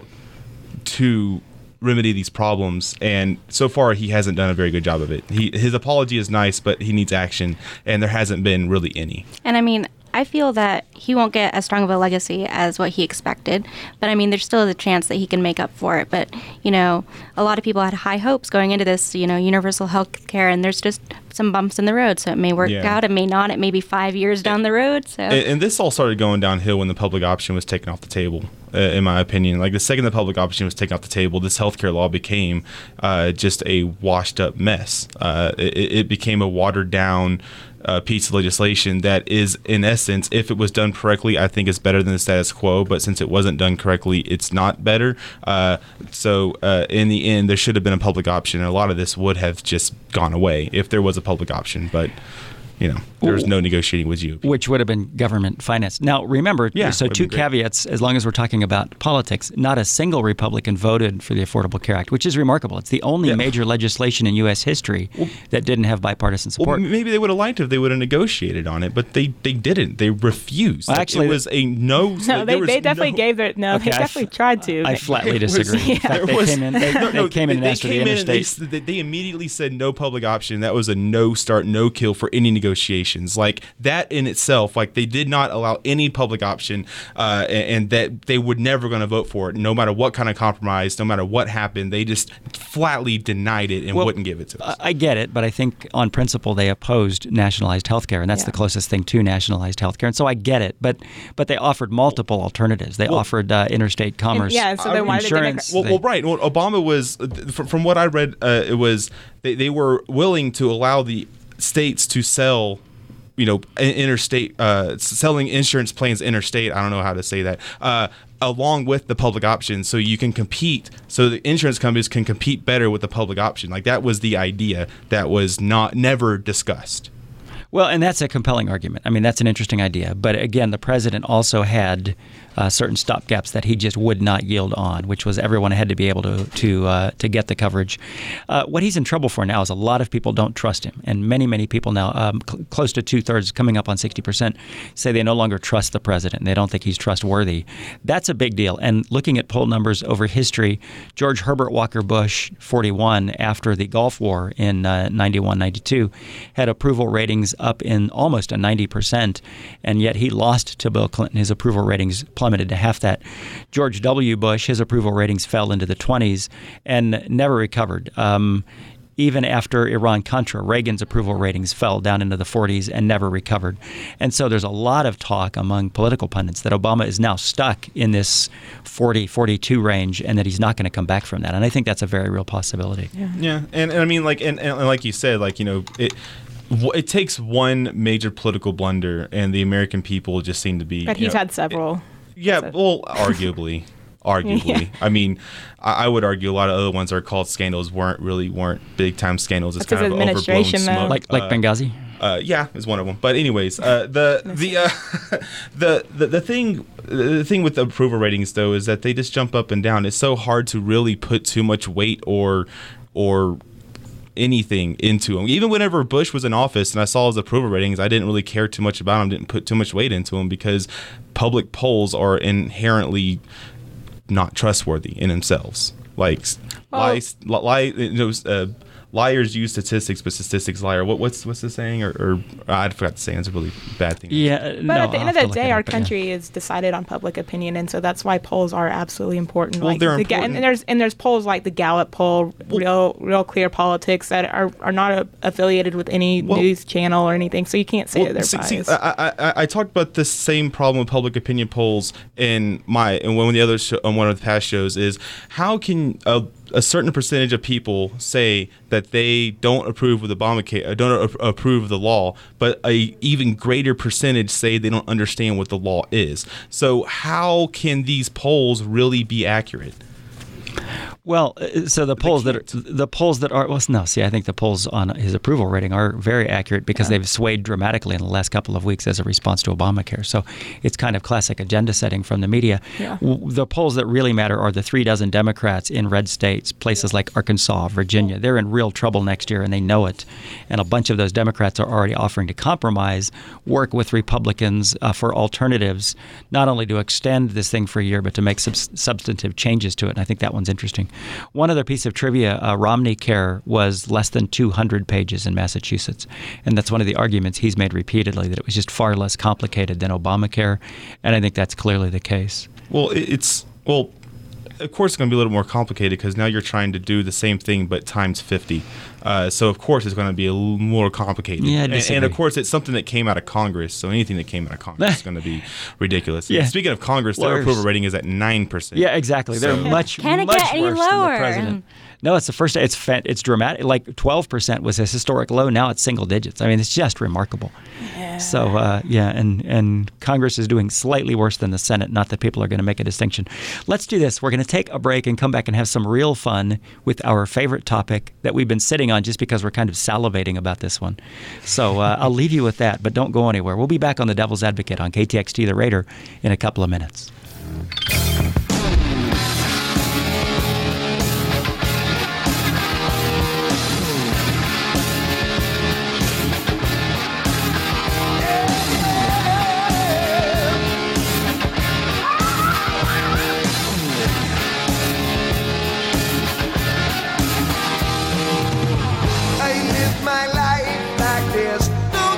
to remedy these problems? And so far he hasn't done a very good job of it. He his apology is nice, but he needs action, and there hasn't been really any. And I mean, I feel that he won't get as strong of a legacy as what he expected, but I mean, there's still a chance that he can make up for it. But, you know, a lot of people had high hopes going into this, you know, universal health care, and there's just some bumps in the road. So it may work Yeah. out, it may not, it may be five years down the road. So And, and this all started going downhill when the public option was taken off the table, uh, in my opinion. Like, the second the public option was taken off the table, this healthcare law became uh, just a washed up mess. Uh, it, it became a watered down uh, piece of legislation that is, in essence, if it was done correctly, I think it's better than the status quo. But since it wasn't done correctly, it's not better. Uh, so uh, in the end, there should have been a public option, and a lot of this would have just gone away if there was a public option. But you know, there was no negotiating with you. Which would have been government financed. Now, remember, Yeah, so would two be great. caveats, as long as we're talking about politics, not a single Republican voted for the Affordable Care Act, which is remarkable. It's the only Yeah. major legislation in U S history that didn't have bipartisan Well, support. m- maybe they would have liked it if they would have negotiated on it, but they, they didn't. They refused. Well, Like, actually, it was a no. No, there they, was they definitely no- gave their no. Okay, they I definitely f- tried to. I They- flatly It was- disagree. In fact, there they was- came in, they, no, they no, came in and they asked for the came in and they, interstate. s- they immediately said no public option. That was a no start, no kill for any negotiations. Like, that in itself, like, they did not allow any public option, uh, and, and that they were never going to vote for it, no matter what kind of compromise, no matter what happened. They just flatly denied it and Well, wouldn't give it to us. I I get it, but I think on principle they opposed nationalized health care, and that's Yeah. the closest thing to nationalized health care. And so I get it, but but they offered multiple alternatives. They Well- offered uh, interstate commerce, yeah, so then why did the insurance. Well, they- well, right. Well, Obama was, uh, from, from what I read, uh, it was they, they were willing to allow the states to sell, you know, in- interstate, uh, s- selling insurance plans interstate. I don't know how to say that. Uh, along with the public option, so you can compete, so the insurance companies can compete better with the public option. Like, that was the idea that was not never discussed. Well, and that's a compelling argument. I mean, that's an interesting idea. But again, the president also had uh, certain stopgaps that he just would not yield on, which was everyone had to be able to to uh, to get the coverage. Uh, what he's in trouble for now is a lot of people don't trust him, and many many people now, um, cl- close to two thirds, coming up on sixty percent, say they no longer trust the president. They don't think he's trustworthy. That's a big deal. And looking at poll numbers over history, George Herbert Walker Bush, forty-one, after the Gulf War in uh, ninety-one ninety-two, had approval ratings up in almost a ninety percent, and yet he lost to Bill Clinton. His approval ratings plummeted to half that. George W. Bush, his approval ratings fell into the twenties and never recovered. Um, even after Iran-Contra, Reagan's approval ratings fell down into the forties and never recovered. And so there's a lot of talk among political pundits that Obama is now stuck in this forty, forty-two range, and that he's not going to come back from that. And I think that's a very real possibility. Yeah. Yeah, and, and I mean, like, and, and like you said, like, you know, it w- it takes one major political blunder, and the American people just seem to be. But you he's know, had several. Yeah, so- well, arguably, arguably. Yeah. I mean, I, I would argue a lot of other ones that are called scandals weren't really weren't big time scandals. It's That's kind his of overblown administration, though. smoke. Like like Uh, Benghazi? Uh, yeah, is one of them. But anyways, uh, the the, uh, the the the thing the thing with the approval ratings though is that they just jump up and down. It's so hard to really put too much weight or or anything into him. Even whenever Bush was in office and I saw his approval ratings, I didn't really care too much about him. Didn't put too much weight into him because public polls are inherently not trustworthy in themselves. Like Well- lies, li, lie, you know, uh, liars use statistics, but statistics liar. What, what's what's the saying? Or, or I forgot the saying. It's a really bad thing. Yeah, uh, But no, at the I'll end of have to the look day, it our up, but yeah. country is decided on public opinion, and so that's why polls are absolutely important. Well, like they're the Ga- important. and there's and there's polls like the Gallup poll, real real clear politics that are are not a, affiliated with any Well- news channel or anything, so you can't say Well, that they're see, see, biased. I, I, I talked about this same problem with public opinion polls in my and one of the other show, on one of the past shows is how can a, a certain percentage of people say that they don't approve of the Obamacare, uh, don't a- approve of the law, but a even greater percentage say they don't understand what the law is. So how can these polls really be accurate? Well, uh, so the polls that are, the polls that are well, no, see, I think the polls on his approval rating are very accurate because yeah. they've swayed dramatically in the last couple of weeks as a response to Obamacare. So it's kind of classic agenda setting from the media. Yeah. W- the polls that really matter are the three dozen Democrats in red states, places like Arkansas, Virginia. They're in real trouble next year, and they know it. And a bunch of those Democrats are already offering to compromise, work with Republicans uh, for alternatives, not only to extend this thing for a year, but to make sub- substantive changes to it. And I think that one's interesting. One other piece of trivia, uh, Romney Care was less than two hundred pages in Massachusetts. And that's one of the arguments he's made repeatedly, that it was just far less complicated than Obamacare. And I think that's clearly the case. Well, it's, well, of course it's going to be a little more complicated because now you're trying to do the same thing but times fifty. Uh, so, of course, it's going to be a little more complicated. Yeah, I and, and, of course, it's something that came out of Congress. So anything that came out of Congress is going to be ridiculous. Yeah. Speaking of Congress, their approval rating is at nine percent. Yeah, exactly. They're so. much, Can it much get any worse lower? than the president. No, it's the first. It's fa- it's dramatic. Like twelve percent was a historic low. Now it's single digits. I mean, it's just remarkable. Yeah. So uh, yeah, and and Congress is doing slightly worse than the Senate. Not that people are going to make a distinction. Let's do this. We're going to take a break and come back and have some real fun with our favorite topic that we've been sitting on just because we're kind of salivating about this one. So uh, I'll leave you with that, but don't go anywhere. We'll be back on the Devil's Advocate on K T X T The Raider in a couple of minutes.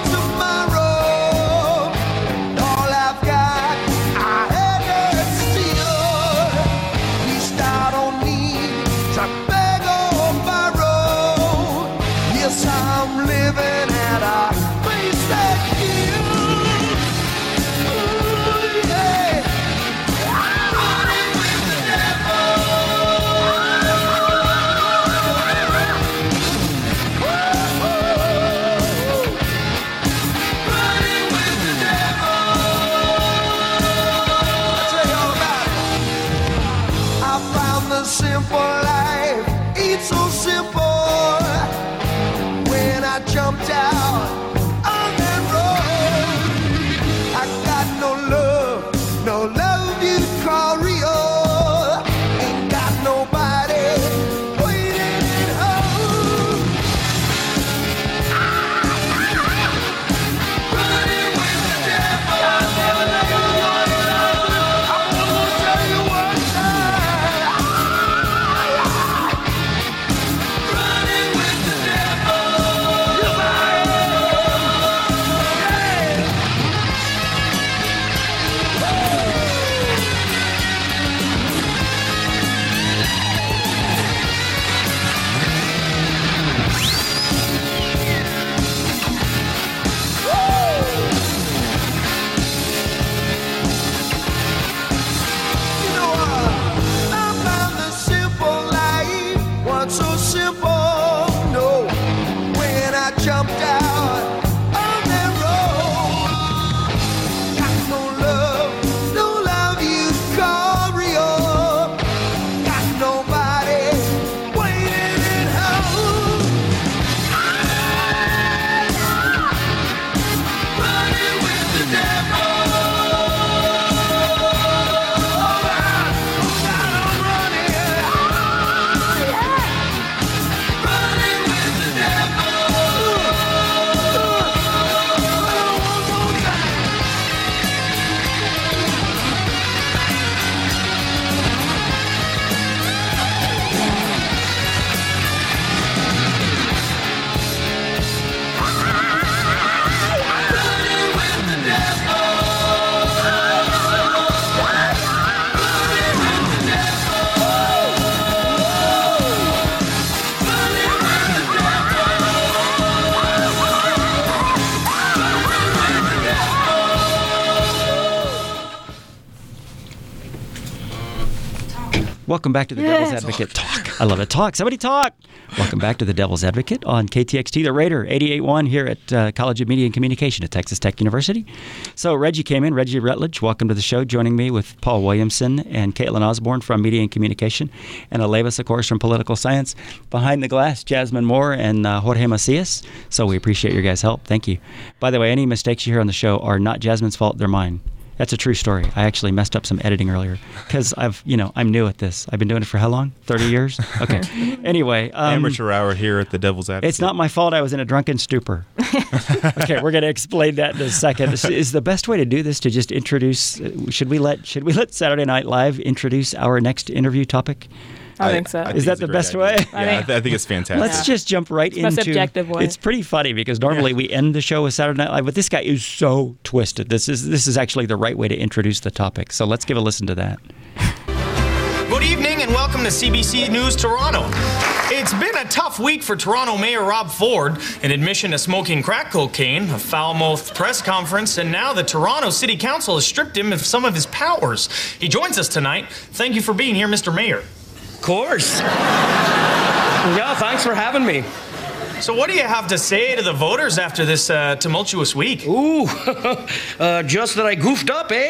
All I've got, I had to steal. Welcome back to the Devil's Advocate. Talk. I love it. Talk. Somebody talk. Welcome back to the Devil's Advocate on K T X T, the Raider, eighty-eight point one here at uh, College of Media and Communication at Texas Tech University. So Reggie came in. Reggie Rutledge, welcome to the show, joining me with Paul Williamson and Caitlin Osborne from Media and Communication, and Alevis, of course, from Political Science. Behind the glass, Jasmine Moore and uh, Jorge Macias. So we appreciate your guys' help. Thank you. By the way, any mistakes you hear on the show are not Jasmine's fault. They're mine. That's a true story. I actually messed up some editing earlier because I've, you know, I'm new at this. I've been doing it for how long? thirty years? Okay. Anyway. Um, Amateur hour here at the Devil's Advocate. It's not my fault. I was in a drunken stupor. Okay, we're going to explain that in a second. Is, is the best way to do this to just introduce, should we let should we let Saturday Night Live introduce our next interview topic? I think so. I Is think that it's the a great best idea. way? Yeah, I, th- I think it's fantastic. Let's just jump right It's the into most objective way. It's pretty funny because normally we end the show with Saturday Night Live, but this guy is so twisted. This is this is actually the right way to introduce the topic. So let's give a listen to that. Good evening and welcome to C B C News Toronto. It's been a tough week for Toronto Mayor Rob Ford, an admission to smoking crack cocaine, a foul-mouthed press conference, and now the Toronto City Council has stripped him of some of his powers. He joins us tonight. Thank you for being here, Mister Mayor. Of course. Yeah, thanks for having me. So what do you have to say to the voters after this uh, tumultuous week? Ooh, uh, just that I goofed up, eh?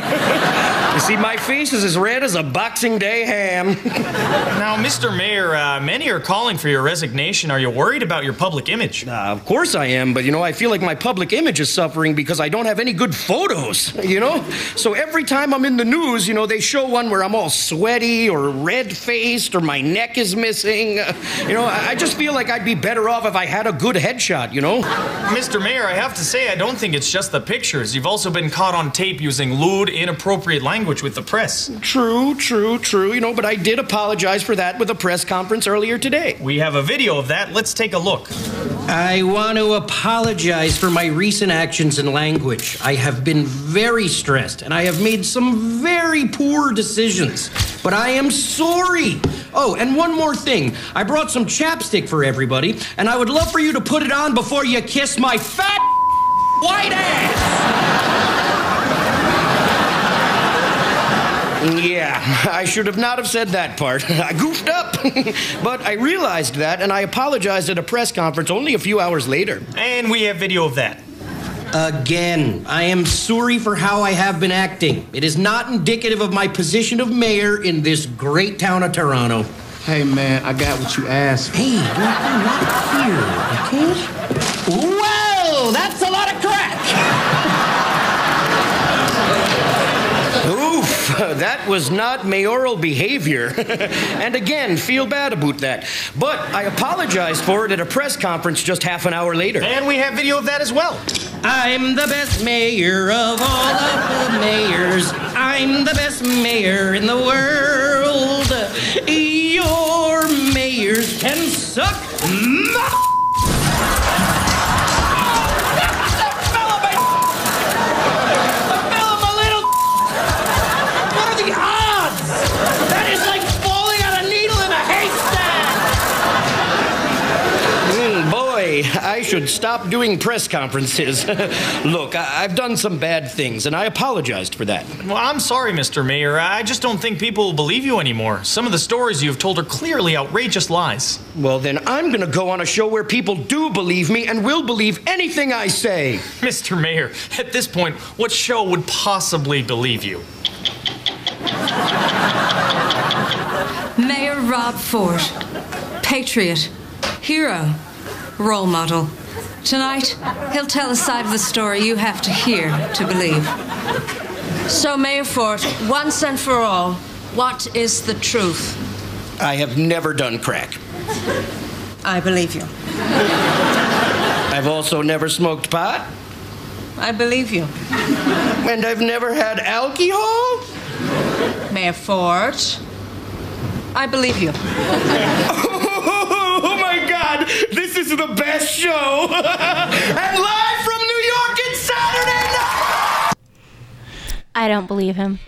You see, my face is as red as a Boxing Day ham. Now, Mister Mayor, uh, many are calling for your resignation. Are you worried about your public image? Uh, of course I am, but, you know, I feel like my public image is suffering because I don't have any good photos, you know? So every time I'm in the news, you know, they show one where I'm all sweaty or red-faced or my neck is missing. Uh, you know, I, I just feel like I'd be better off if I had a good headshot, you know? Mister Mayor, I have to say, I don't think it's just the pictures. You've also been caught on tape using lewd, inappropriate language with the press. True, true, true, you know, but I did apologize for that with a press conference earlier today. We have a video of that. Let's take a look. I want to apologize for my recent actions and language. I have been very stressed, and I have made some very poor decisions. But I am sorry. Oh, and one more thing. I brought some chapstick for everybody, and I would love for you to put it on before you kiss my fat white ass. Yeah, I should have not have said that part. I goofed up. But I realized that, and I apologized at a press conference only a few hours later. And we have video of that. Again, I am sorry for how I have been acting. It is not indicative of my position of mayor in this great town of Toronto. Hey, man, I got what you asked for. Hey, right here, okay? Well, that's a lot of crack! Oof, that was not mayoral behavior. And again, feel bad about that. But I apologized for it at a press conference just half an hour later. And we have video of that as well. I'm the best mayor of all of the mayors. I'm the best mayor in the world. Your mayors can suck my... I should stop doing press conferences. Look, I- I've done some bad things, and I apologized for that. Well, I'm sorry, Mister Mayor. I just don't think people will believe you anymore. Some of the stories you've told are clearly outrageous lies. Well, then I'm going to go on a show where people do believe me and will believe anything I say. Mister Mayor, at this point, what show would possibly believe you? Mayor Rob Ford, patriot, hero, role model. Tonight, he'll tell a side of the story you have to hear to believe. So, Mayor Ford, once and for all, what is the truth? I have never done crack. I believe you. I've also never smoked pot. I believe you. And I've never had alcohol? Mayor Ford, I believe you. Oh my God, this is the best show! And live from New York, it's Saturday night! I don't believe him.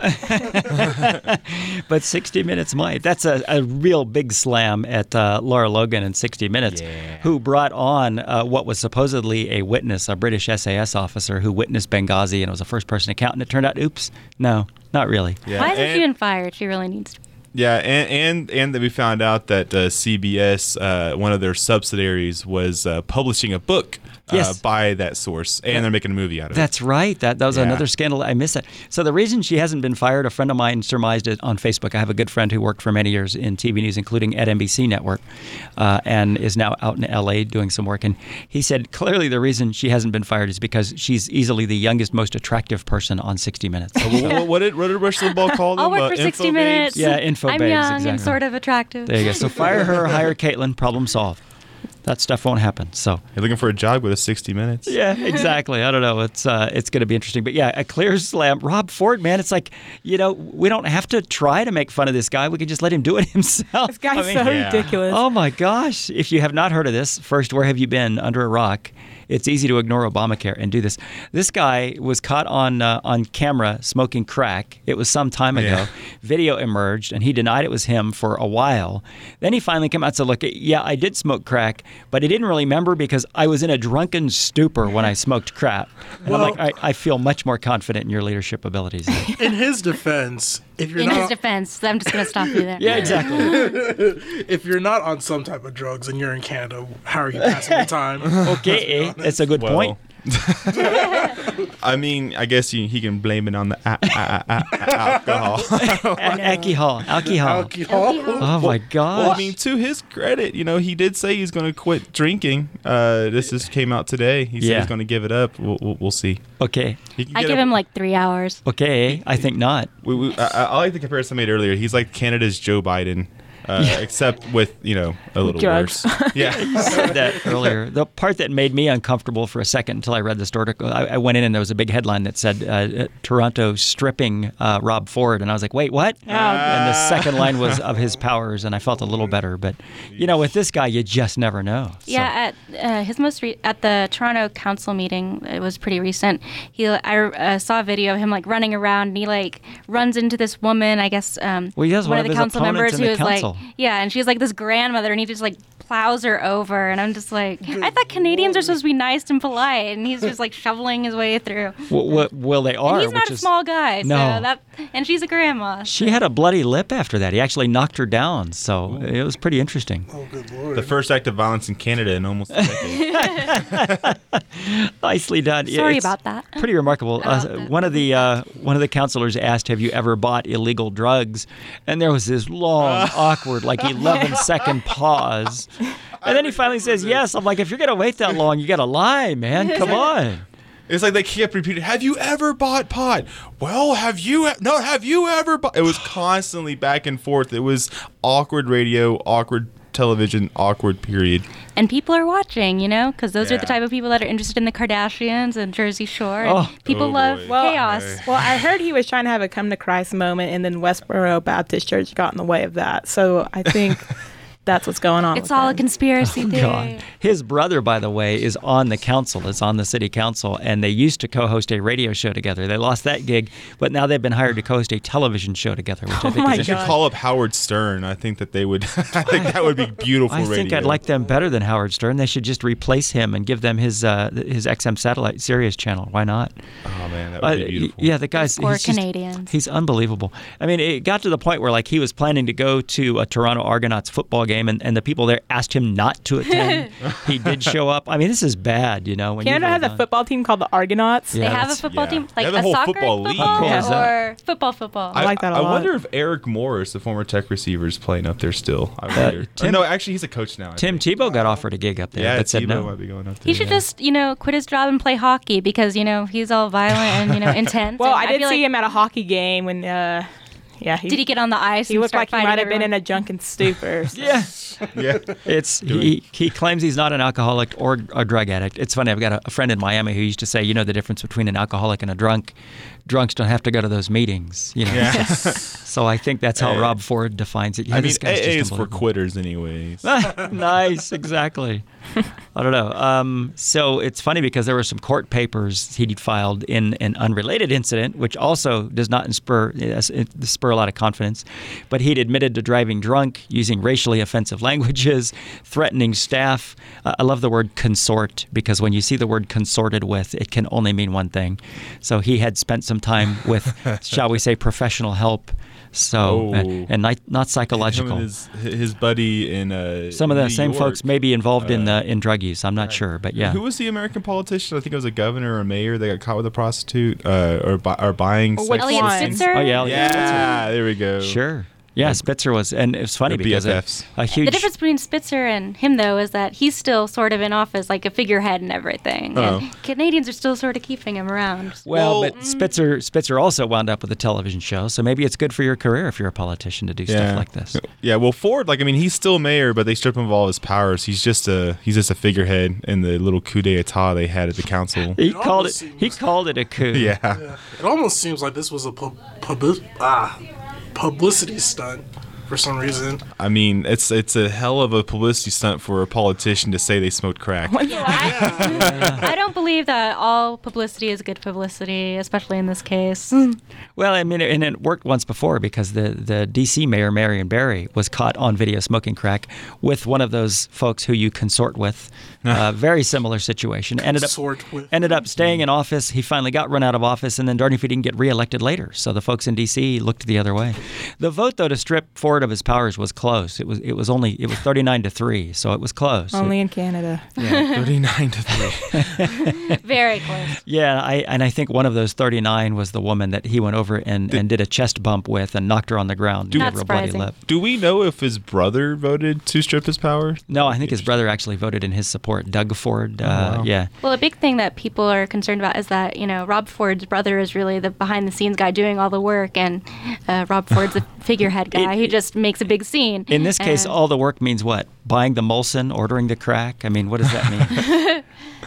But sixty Minutes might. That's a, a real big slam at uh, Laura Logan in sixty Minutes, yeah. Who brought on uh, what was supposedly a witness, a British S A S officer who witnessed Benghazi and was a first-person account, and it turned out, oops, no, not really. Yeah. Why isn't she been fired? She really needs to. Yeah, and and, and that we found out that uh, C B S, uh, one of their subsidiaries, was uh, publishing a book uh, Yes. by that source, and Yeah. they're making a movie out of it. That's right. That that was Yeah. another scandal. I missed that. So the reason she hasn't been fired, a friend of mine surmised it on Facebook. I have a good friend who worked for many years in T V news, including at N B C Network, uh, and is now out in L A doing some work. And he said clearly the reason she hasn't been fired is because she's easily the youngest, most attractive person on sixty minutes. So what, what did what did Rush Limbaugh call them? I'll work Uh, for sixty info minutes. babes? Yeah, info I'm babes, young exactly. and sort of attractive. There you go. So fire her, hire Caitlin, problem solved. That stuff won't happen. So You're looking for a job with a sixty minutes. yeah, exactly. I don't know. It's uh, it's going to be interesting. But yeah, a clear slam. Rob Ford, man, it's like, you know, we don't have to try to make fun of this guy. We can just let him do it himself. This guy's I mean, so Yeah. ridiculous. oh my gosh. If you have not heard of this, first, where have you been? Under a rock. It's easy to ignore Obamacare and do this. This guy was caught on uh, on camera smoking crack. It was some time ago. Yeah. Video emerged, and he denied it was him for a while. Then he finally came out and said, look, yeah, I did smoke crack, but I didn't really remember because I was in a drunken stupor when I smoked crack. And Well- I'm like, I, I feel much more confident in your leadership abilities. In his defense, if you're In not his defense, I'm just going to stop you there. Yeah, exactly. if you're not on some type of drugs and you're in Canada, how are you passing the time? Okay, that's a good Well, point. I mean, I guess he, he can blame it on the a- a- a- a- alcohol. And alcohol. Alcohol. Alcohol. Oh my gosh. Well, I mean, to his credit, you know, he did say he's going to quit drinking. Uh, this just came out today. He said Yeah. he's going to give it up. We'll, we'll, we'll see. Okay. He can I get give up- him like three hours. Okay. I think not. We, we, I, I like the comparison I made earlier. He's like Canada's Joe Biden, uh, except with, you know, a little drugs. worse. Yeah. You said that earlier. The part that made me uncomfortable for a second until I read this article, I, I went in and there was a big headline that said uh, Toronto stripping uh, Rob Ford, and I was like, wait, what? Oh, And the second line was of his powers, and I felt a little better. But you know, with this guy, you just never know. So- Yeah, at uh, his most re- at the Toronto Council meeting, it was pretty recent. He, I uh, saw a video of him like running around, and he like runs into this woman. I guess um, Well, he has one of of the his council opponents members in who the was council. like, yeah, and she's like this grandmother, and he just like plows her over, and I'm just like, I thought Canadians are supposed to be nice and polite, and he's just like shoveling his way through. Well, well, well, they are. And he's not which a is, small guy, so No. that, and she's a grandma. She had a bloody lip after that. He actually knocked her down, so it was pretty interesting. Oh, good lord. The first act of violence in Canada in almost a decade. Nicely done. Sorry It's about that. Pretty remarkable. About Uh, that. one of the uh, one of the counselors asked, "Have you ever bought illegal drugs?" And there was this long, awkward, like eleven second pause, and then he finally says, "Yes." I'm like, "If you're gonna wait that long, you gotta lie, man. Come on." It's like they kept repeating, "Have you ever bought pot?" Well, have you? e- No, have you ever bought? It was constantly back and forth. It was awkward radio, awkward television, awkward period. And people are watching, you know, because those are the Yeah. type of people that are interested in the Kardashians and Jersey Shore. And Oh. people Oh, love boy. Well, chaos. Well, I heard he was trying to have a come to Christ moment, and then Westboro Baptist Church got in the way of that. So I think that's what's going on. It's with all a him. conspiracy theory. God. His brother, by the way, is on the council, is on the city council, and they used to co-host a radio show together. They lost that gig, but now they've been hired to co-host a television show together, which I think my is They should God. call up Howard Stern. I think that they would. I think that would be beautiful I radio. think I'd like them better than Howard Stern. They should just replace him and give them his uh, his X M satellite Sirius channel. Why not? Oh man, that would Uh, be beautiful. yeah, the guy's Poor he's just- Canadians. he's unbelievable. I mean, it got to the point where like he was planning to go to a Toronto Argonauts football game, and, and the people there asked him not to attend. He did show up. I mean, this is bad, you know. When Canada you've has a done- football team called the Argonauts. Yeah, they have a that's- football yeah. team, They like have the a whole soccer football league. football, How cool is that? or football football. I like that a I lot. wonder if Eric Morris, the former Tech receiver, is playing up there still. I wonder. Tim- Or no, actually, he's a coach now. I Tim think. Tebow got offered a gig up there, Yeah, but said Tebow no. might be going up there. He should yeah. just, you know, quit his job and play hockey because, you know, he's all violent and, you know, intense. Well, And I did feel see like- him at a hockey game when, uh, yeah, he, Did he get on the ice? he and looked start like he fighting might have been in everyone? a drunken stupor. So. Yeah. Yeah. It's he, he claims he's not an alcoholic or a drug addict. It's funny. I've got a, a friend in Miami who used to say, you know, the difference between an alcoholic and a drunk. Drunks don't have to go to those meetings, you know. Yes. So I think that's how Yeah. Rob Ford defines it. Yeah, I mean, this guy's A A just is for unbelievable. quitters, anyways. Nice, exactly. I don't know. Um, so it's funny because there were some court papers he'd filed in an unrelated incident, which also does not spur uh, spur a lot of confidence. But he'd admitted to driving drunk, using racially offensive languages, threatening staff. Uh, I love the word consort, because when you see the word consorted with, it can only mean one thing. So he had spent some time with, shall we say, professional help. So, Oh. and, and not, not psychological. Him and his, his buddy in uh, Some of the New same York. folks may be involved in Uh, the in drug use. I'm not sure, but yeah. Who was the American politician? I think it was a governor or a mayor that got caught with a prostitute uh, or, bu- or buying Oh, sex. which Elliot one? Spitzer? Oh yeah, Elliot Yeah, Spitzer. there we go. Sure. Yeah, Spitzer was, and it's funny They're because B a, F Fs. a huge. The difference between Spitzer and him, though, is that he's still sort of in office, like a figurehead and everything. Oh. And Canadians are still sort of keeping him around. Well, Well, but Spitzer Spitzer also wound up with a television show, so maybe it's good for your career if you're a politician to do stuff like this. Yeah, well, Ford, like I mean, he's still mayor, but they strip him of all his powers. He's just a he's just a figurehead in the little coup d'état they had at the council. He It called almost it. He called it a coup. Yeah. Yeah. It almost seems like this was a pub, pub, ah, publicity stunt for some reason. I mean, it's it's a hell of a publicity stunt for a politician to say they smoked crack. I don't believe that all publicity is good publicity, especially in this case. Well, I mean, and it worked once before because the, the D C mayor, Marion Barry, was caught on video smoking crack with one of those folks who you consort with. Uh, very similar situation. Ended up Consort with. ended up staying in office. He finally got run out of office, and then darn if he didn't get reelected later. So the folks in D C looked the other way. The vote, though, to strip Ford of his powers was close. It was it was only it was thirty-nine to three, so it was close. Only It- in Canada. yeah. thirty-nine to three. Very close. Yeah, I and I think one of those thirty-nine was the woman that he went over and, and did a chest bump with and knocked her on the ground. and Not gave her a bloody surprising. lip. Do we know if his brother voted to strip his power? No, I think his brother actually voted in his support. Doug Ford. Uh, wow. Yeah. Well, a big thing that people are concerned about is that, you know, Rob Ford's brother is really the behind the scenes guy doing all the work, and uh, Rob Ford's a figurehead guy. It- he just makes a big scene. In this case, And- all the work means what? Buying the Molson, ordering the crack. I mean, what does that mean?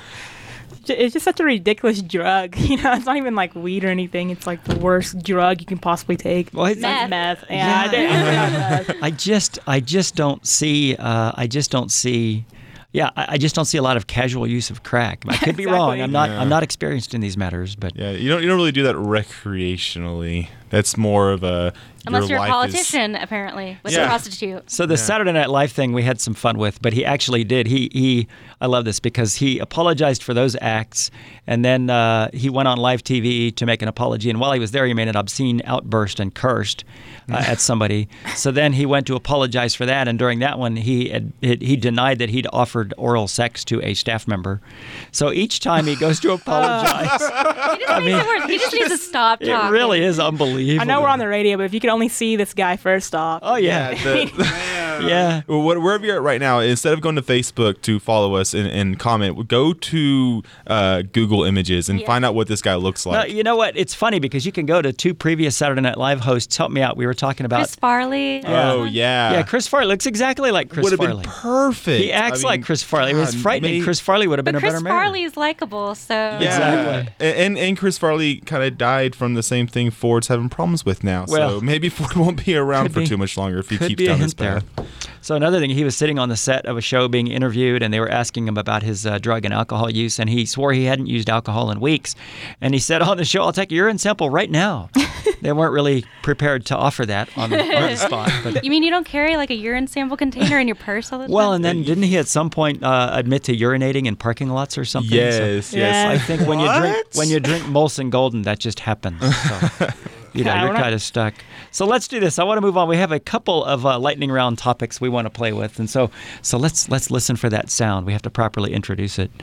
J- It's just such a ridiculous drug. You know, it's not even like weed or anything. It's like the worst drug you can possibly take. Well, it's Besides Meth. meth. Yeah, I did- I forgot meth. I just, I just don't see. Uh, I just don't see. Yeah, I, I just don't see a lot of casual use of crack. I could be wrong. Exactly. I'm not. Yeah. I'm not experienced in these matters, but Yeah, you don't you don't really do that recreationally. That's more of a Unless your you're a life is- politician, apparently, with Yeah. a prostitute. So the Saturday Night Live thing we had some fun with, but he actually did. He he I love this because he apologized for those acts, and then uh, he went on live T V to make an apology. And while he was there, he made an obscene outburst and cursed uh, at somebody. So then he went to apologize for that, and during that one, he had, he he denied that he'd offered oral sex to a staff member. So each time he goes to apologize, He just, needs, to, he just needs to stop it talking. really is unbelievable. I know we're on the radio, but if you could only see this guy first off. Oh yeah, Yeah, the- yeah. Well, what- wherever you're at right now, instead of going to Facebook to follow us and, and comment, go to uh, Google Images and Yeah. find out what this guy looks No, like. you know what? It's funny because you can go to two previous Saturday Night Live hosts. Help me out. We were talking about. Chris Farley. Oh yeah, Yeah, Chris Farley looks exactly like Chris would have Farley. been perfect. He acts I like mean, Chris Farley. It was God, frightening. may- Chris Farley would have been But a Chris better mayor. Farley is likable, so Yeah. Exactly. And, and and Chris Farley kind of died from the same thing Ford's having problems with now. Well, so maybe Ford won't be around could for be. too much longer if he Could keeps be a down this hint there. path. So another thing, he was sitting on the set of a show being interviewed, and they were asking him about his uh, drug and alcohol use, and he swore he hadn't used alcohol in weeks. And he said on the show, "I'll take a urine sample right now." They weren't really prepared to offer that on the, on the spot. But You mean you don't carry like a urine sample container in your purse all the time? well, and then didn't he at some point uh, admit to urinating in parking lots or something? Yes, So yes. I think when you drink What? when you drink Molson Golden, that just happens. So, you know, Yeah, you're we're not- kind of stuck. So let's do this. I want to move on. We have a couple of uh, lightning round topics we want to play with, and so so let's let's listen for that sound. We have to properly introduce it.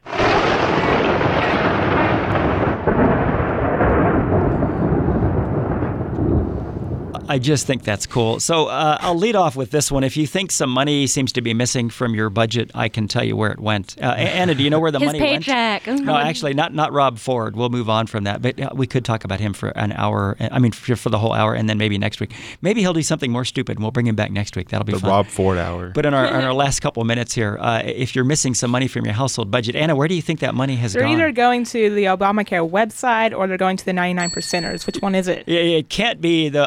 I just think that's cool. So uh, I'll lead off with this one. If you think some money seems to be missing from your budget, I can tell you where it went. Uh, Anna, do you know where the His money paycheck. went? No, actually, not not Rob Ford. We'll move on from that. But uh, we could talk about him for an hour. I mean, for, for the whole hour, and then maybe next week. Maybe he'll do something more stupid, and we'll bring him back next week. That'll be The fun. Rob Ford hour. But in our, in our last couple of minutes here, uh, if you're missing some money from your household budget, Anna, where do you think that money has They're gone? either going to the Obamacare website or they're going to the ninety-nine percenters. Which one is it? Yeah, it can't be the Obamacare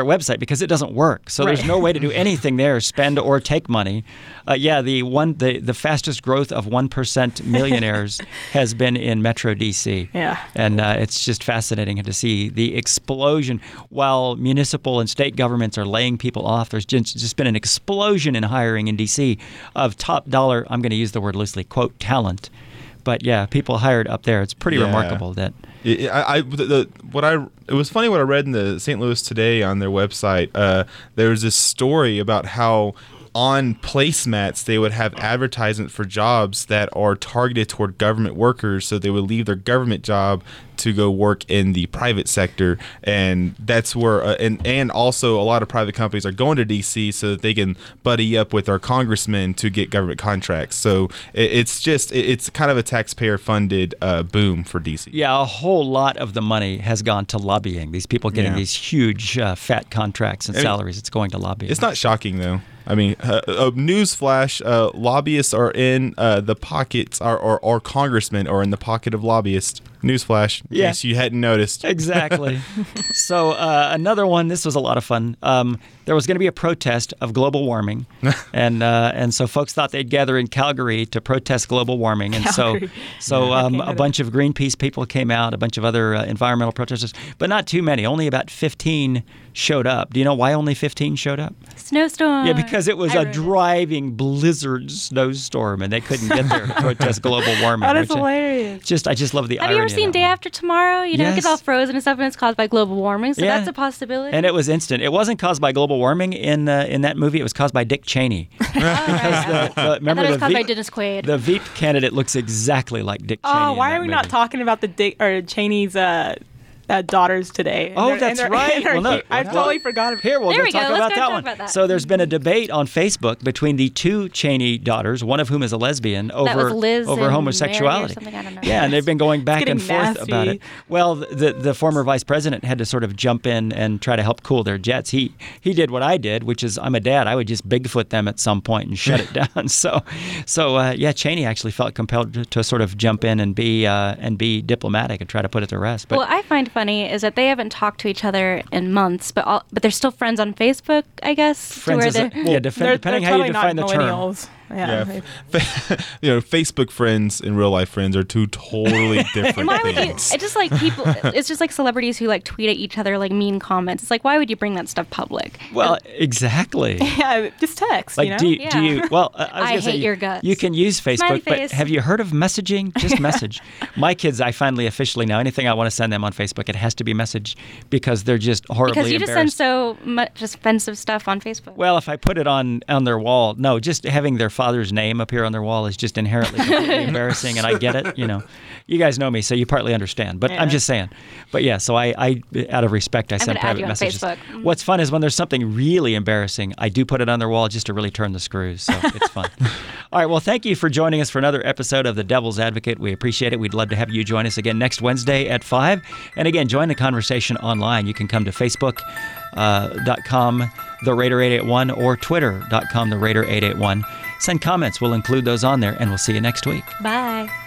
their website because it doesn't work. So Right. there's no way to do anything there, spend or take money. Uh, yeah, the one the, the fastest growth of one percent millionaires has been in Metro D C. Yeah. And uh, it's just fascinating to see the explosion. While municipal and state governments are laying people off, there's just, just been an explosion in hiring in D C of top dollar, I'm going to use the word loosely, quote, talent. But yeah, people hired up there. It's pretty Yeah. remarkable that. It, I, I the, the, what I it was funny what I read in the Saint Louis Today on their website. Uh, there was this story about how on placemats they would have advertisement for jobs that are targeted toward government workers, so they would leave their government job to go work in the private sector, and that's where uh, and and also a lot of private companies are going to D C so that they can buddy up with our congressmen to get government contracts. So it, it's just it, it's kind of a taxpayer funded uh, boom for D C. Yeah, a whole lot of the money has gone to lobbying. These people getting Yeah. these huge uh, fat contracts and I mean, salaries, it's going to lobbying. It's not shocking though. I mean, uh, uh, newsflash: uh, lobbyists are in uh, the pockets, or, or or congressmen are in the pocket of lobbyists. Newsflash, in Yeah. case you hadn't noticed. Exactly. So uh, another one. This was a lot of fun. Um, there was going to be a protest of global warming, and uh, and so folks thought they'd gather in Calgary to protest global warming, and Calgary. so so um, I a came bunch of Greenpeace people came out, a bunch of other uh, environmental protesters, but not too many. Only about fifteen showed up. Do you know why only fifteen showed up? Snowstorm. Yeah, because it was I a read it. driving blizzard snowstorm, and they couldn't get there to protest global warming. That is which I- hilarious. Just, I just love the Have irony you ever of seen that Day one. After Tomorrow? You know, it gets Yes. all frozen and stuff, and it's caused by global warming. So Yeah. that's a possibility. And it was instant. It wasn't caused by global warming in uh, in that movie. It was caused by Dick Cheney. Because the, the, I thought remember it was the caused by Veep, Dennis Quaid. the Veep candidate looks exactly like Dick Cheney. Oh, in why that are we movie. not talking about the Dick or Cheney's uh, uh, daughters today? And Oh, their- and that's their- right. and their- Well, no, I well, totally forgot. Here, we'll There go we talk go. Let's about go that talk one. about that. So there's been a debate on Facebook between the two Cheney daughters, one of whom is a lesbian, over was Liz over and homosexuality. Mary or something, I don't know. Yeah, and they've been going back getting and forth nasty. about it. Well, the the former vice president had to sort of jump in and try to help cool their jets. He he did what I did, which is I'm a dad. I would just Bigfoot them at some point and shut it down. So so uh, yeah, Cheney actually felt compelled to, to sort of jump in and be uh, and be diplomatic and try to put it to rest. But what I find funny is that they haven't talked to each other in months, but all, but they're still friends on Facebook, I guess. to friends where is a, they're- yeah, def- They're, depending they're how totally you define not the term. millennials. Yeah. Yeah, Fa- you know, Facebook friends and real life friends are two totally different And why would you? things. It's just like people. It's just like celebrities who like tweet at each other like mean comments. It's like, why would you bring that stuff public? Well, exactly. Yeah, just text. Like, you know? do you, do Yeah. you? Well, uh, I was I gonna say hate you- your guts. You can use Smiley Facebook, but face. have you heard of messaging? Just message. My kids, I finally officially know anything I want to send them on Facebook, it has to be message because they're just horribly Because you just send embarrassed. so much offensive stuff on Facebook. Well, if I put it on on their wall, no, just having their father's name appear on their wall is just inherently completely embarrassing, and I get it. You know, you guys know me, so you partly understand. But Yeah. I'm just saying. But yeah, so I, I out of respect, I send gonna add private you on messages. Facebook. Mm. What's fun is when there's something really embarrassing, I do put it on their wall just to really turn the screws. So it's fun. All right, well, thank you for joining us for another episode of The Devil's Advocate. We appreciate it. We'd love to have you join us again next Wednesday at five. And again, join the conversation online. You can come to Facebook. Uh, dot com, the Raider eight eight one, or Twitter dot com, the Raider eight eight one. Send comments. We'll include those on there, and we'll see you next week. Bye.